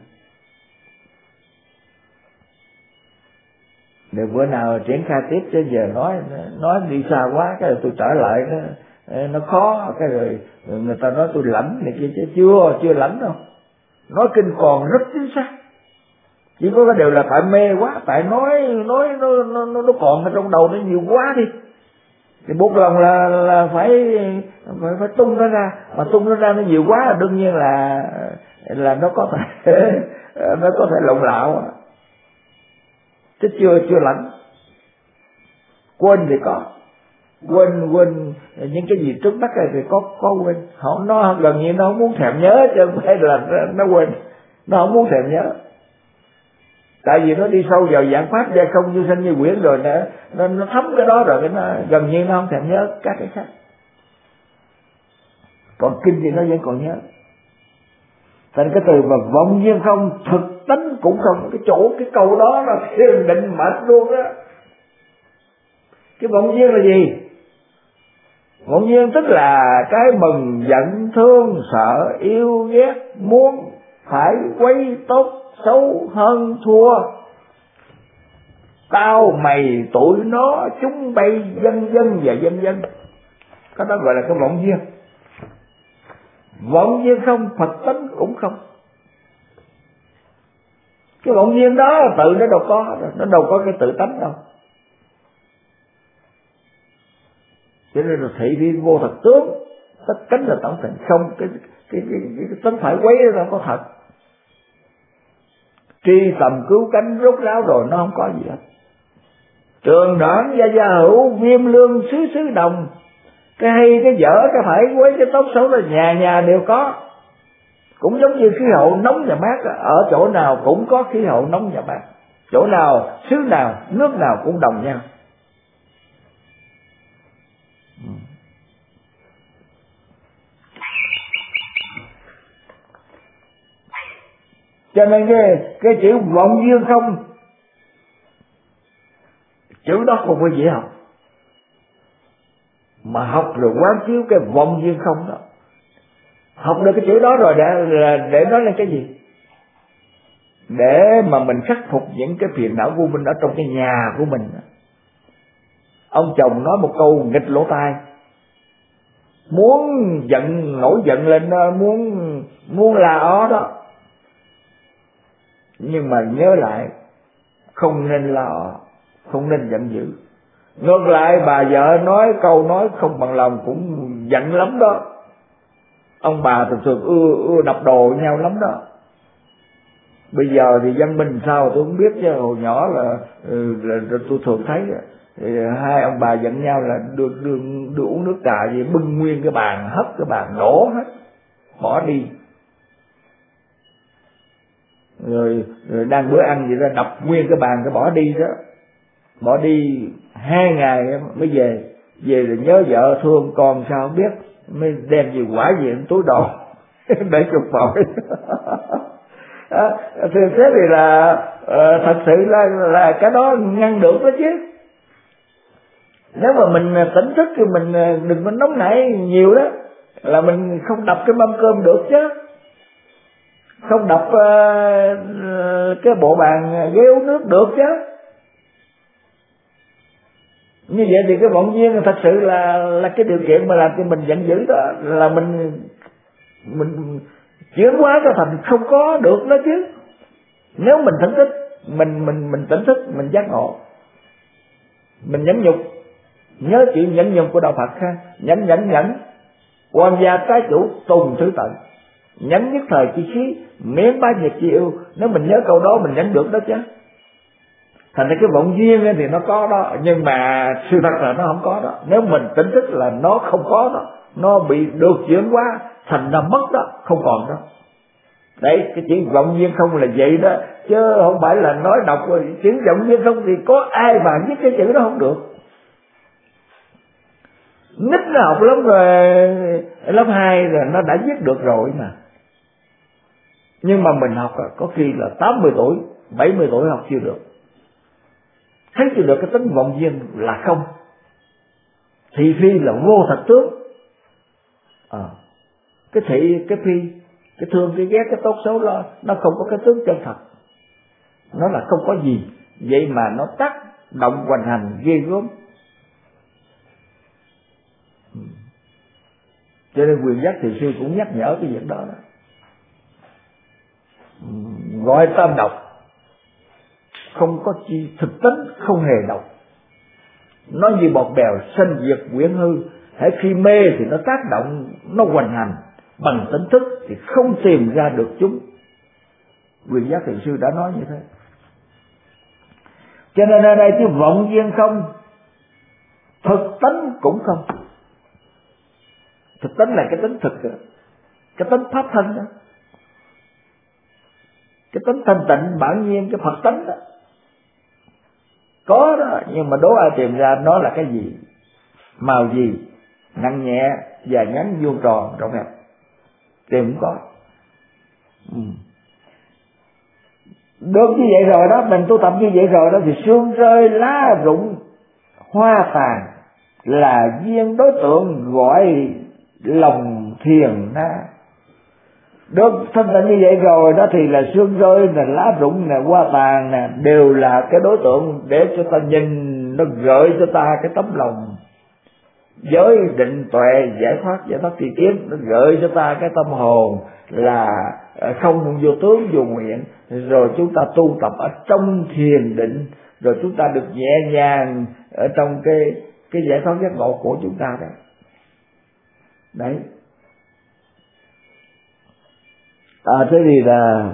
để bữa nào triển khai tiếp, chứ giờ nói nói đi xa quá cái rồi tôi trở lại nó nó khó, cái rồi người ta nói tôi lãnh này kia, chứ chưa chưa lãnh đâu. Nói kinh còn rất chính xác, chỉ có cái điều là tại mê quá, tại nói nói nó nó nó còn ở trong đầu nó nhiều quá đi, thì buộc lòng là là phải phải phải tung nó ra, mà tung nó ra nó nhiều quá đương nhiên là là nó có thể nó có thể lộn lạo, chứ chưa chưa lãnh. Quên thì có, quên quên những cái gì trước mắt thì có có quên, họ nó gần như nó không muốn thèm nhớ, chứ không phải là nó quên, nó không muốn thèm nhớ. Tại vì nó đi sâu vào dạng pháp gia không như sanh như quyển rồi nữa, nó, nó thấm cái đó rồi, cái nó gần như nó không thèm nhớ các cái khác. Còn kinh thì nó vẫn còn nhớ. Thành cái từ mà vọng duyên không, thực tánh cũng không, cái chỗ cái câu đó là thiền định mệt luôn đó. Cái vọng duyên là gì? Vọng duyên tức là cái mừng giận thương sợ yêu ghét, muốn phải quấy tốt xấu hơn thua, tao mày tụi nó chúng bay vân vân và vân vân. Cái đó gọi là cái vọng duyên. Vọng duyên không, Phật tánh cũng không. Cái vọng duyên đó tự nó đâu có, nó đâu có cái tự tánh đâu. Cho nên là thị vi vô thật tướng, tất cánh là tổng thành không, cái cái cái, cái, cái tánh phải quấy nó không có thật. Tri tầm cứu cánh rốt ráo rồi nó không có gì hết. Trường đoạn gia gia hữu, viêm lương xứ xứ đồng. Cái hay cái dở, cái phải quấy cái tốt xấu là nhà nhà đều có. Cũng giống như khí hậu nóng và mát, ở chỗ nào cũng có khí hậu nóng và mát, chỗ nào xứ nào nước nào cũng đồng nhau. Cho nên cái cái chữ vọng duyên không, chữ đó không có dễ học, mà học rồi quán chiếu cái vọng duyên không đó. Học được cái chữ đó rồi để để nói lên cái gì? Để mà mình khắc phục những cái phiền não vô minh ở trong cái nhà của mình. Ông chồng nói một câu nghịch lỗ tai, muốn giận nổi giận lên, muốn muốn la ó đó, nhưng mà nhớ lại không nên la ó, không nên giận dữ. Ngược lại bà vợ nói câu nói không bằng lòng cũng giận lắm đó. Ông bà thường thường ưa ưa đập đồ nhau lắm đó. Bây giờ thì văn minh sao tôi không biết, chứ hồi nhỏ là, là, là tôi thường thấy thì hai ông bà giận nhau là đưa, đưa, đưa uống nước trà gì bưng nguyên cái bàn, hất cái bàn đổ hết, bỏ đi. Rồi, rồi đang bữa ăn gì đó đập nguyên cái bàn cái bỏ đi đó. Bỏ đi hai ngày mới về. Về rồi nhớ vợ thương con sao không biết, mới đem gì quả diện túi đồ để chụp phổi. À, thì thế thì là uh, thật sự là là cái đó ngăn được đó chứ. Nếu mà mình tỉnh thức thì mình đừng có nóng nảy nhiều đó, là mình không đập cái mâm cơm được chứ, không đập uh, cái bộ bàn ghế uống nước được chứ. Như vậy thì cái vọng duyên thật sự là là cái điều kiện mà làm cho mình giận dữ đó, là mình mình chuyển hóa cho thành không có được đó chứ. Nếu mình tỉnh thức, mình mình mình tỉnh thức, mình giác ngộ, mình nhẫn nhục, nhớ chuyện nhẫn nhục của đạo Phật ha, nhẫn nhẫn nhẫn, quan gia trái chủ tùng thứ tận, nhẫn nhất thời chi khí, miễn bá nhiệt chi yêu. Nếu mình nhớ câu đó mình nhẫn được đó chứ. Thành ra cái vọng duyên thì nó có đó, nhưng mà sự thật là nó không có đó. Nếu mình tỉnh thức là nó không có đó, nó bị được chuyển hóa thành ra mất đó, không còn đó. Đấy, cái chữ vọng duyên không là vậy đó, chứ không phải là nói đọc rồi chữ vọng duyên không thì có ai mà viết cái chữ đó không được. Nít nó học lớp lớp hai rồi nó đã viết được rồi mà. Nhưng mà mình học có khi là tám mươi tuổi, bảy mươi tuổi học chưa được. Thấy chưa được cái tính vọng duyên là không. thị phi là vô thật tướng. À, cái thị, cái phi, cái thương, cái ghét, cái tốt xấu đó, nó không có cái tướng chân thật, nó là không có gì, vậy mà nó tác động hoành hành ghê gớm. Cho nên Quyền Giác Thiền Sư cũng nhắc nhở cái việc đó, đó. Gọi tam độc, không có chi thực tính, không hề độc. Nó như bọt bèo sanh diệt quyển hư. Hễ khi mê thì nó tác động, nó hoành hành, bằng tỉnh thức thì không tìm ra được chúng. Quyền Giác Thiền Sư đã nói như thế. Cho nên ở đây cái vọng duyên không, thực tính cũng không. Thực tính là cái tính thực đó, cái tính pháp thân đó, cái tính thanh tịnh bản nhiên, cái Phật tánh đó có đó, nhưng mà đố ai tìm ra nó là cái gì, màu gì, nặng nhẹ, dài ngắn, vuông tròn, rộng hẹp, tìm không có. Ừ. Được như vậy rồi đó, mình tu tập như vậy rồi đó, thì sương rơi lá rụng hoa tàn là duyên đối tượng gọi lòng thiền na. Được thanh tịnh như vậy rồi đó thì là sương rơi nè, lá rụng nè, hoa tàn nè, đều là cái đối tượng để cho ta nhìn, nó gợi cho ta cái tấm lòng giới định tuệ giải thoát, giải thoát tri kiến, nó gợi cho ta cái tâm hồn là không vô tướng vô nguyện. Rồi chúng ta tu tập ở trong thiền định, rồi chúng ta được nhẹ nhàng ở trong cái cái giải thoát giác ngộ của chúng ta đó. Đấy. À, thế thì là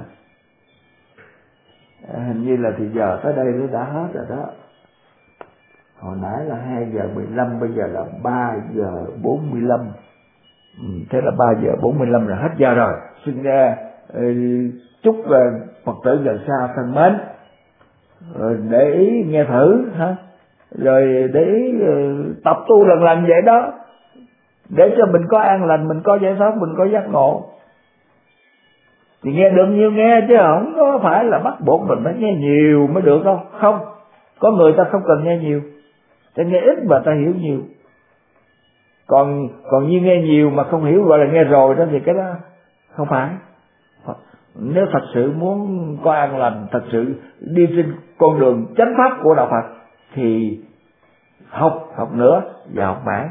à, hình như là thì giờ tới đây nó đã hết rồi đó. Hồi nãy là hai giờ mười lăm, bây giờ là ba giờ bốn mươi lăm. Ừ, thế là ba giờ bốn mươi lăm là hết giờ rồi. Xin uh, chúc uh, Phật tử gần xa thân mến, rồi để ý nghe thử ha, rồi để ý uh, tập tu lần lần vậy đó, để cho mình có an lành, mình có giải thoát, mình có giác ngộ. Thì nghe được nhiều nghe, chứ không có phải là bắt buộc mình phải nghe nhiều mới được đâu. Không, có người ta không cần nghe nhiều, ta nghe ít mà ta hiểu nhiều. Còn còn như nghe nhiều mà không hiểu gọi là nghe rồi đó, thì cái đó không phải. Nếu thật sự muốn có an lành, thật sự đi trên con đường chánh pháp của đạo Phật thì học, học nữa và học mãi.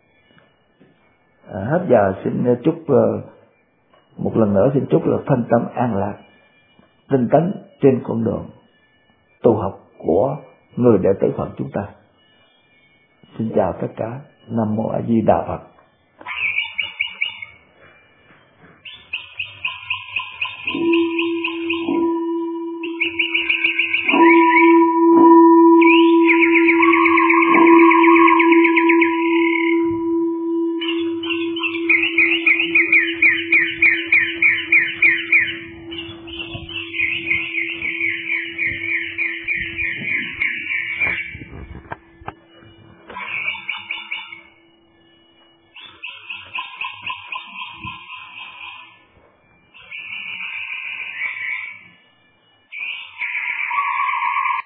À, hết giờ xin chúc uh, một lần nữa xin chúc là thanh tâm an lạc, tinh tấn trên con đường tu học của người đệ tử Phật chúng ta. Xin chào tất cả. Nam mô A Di Đà Phật.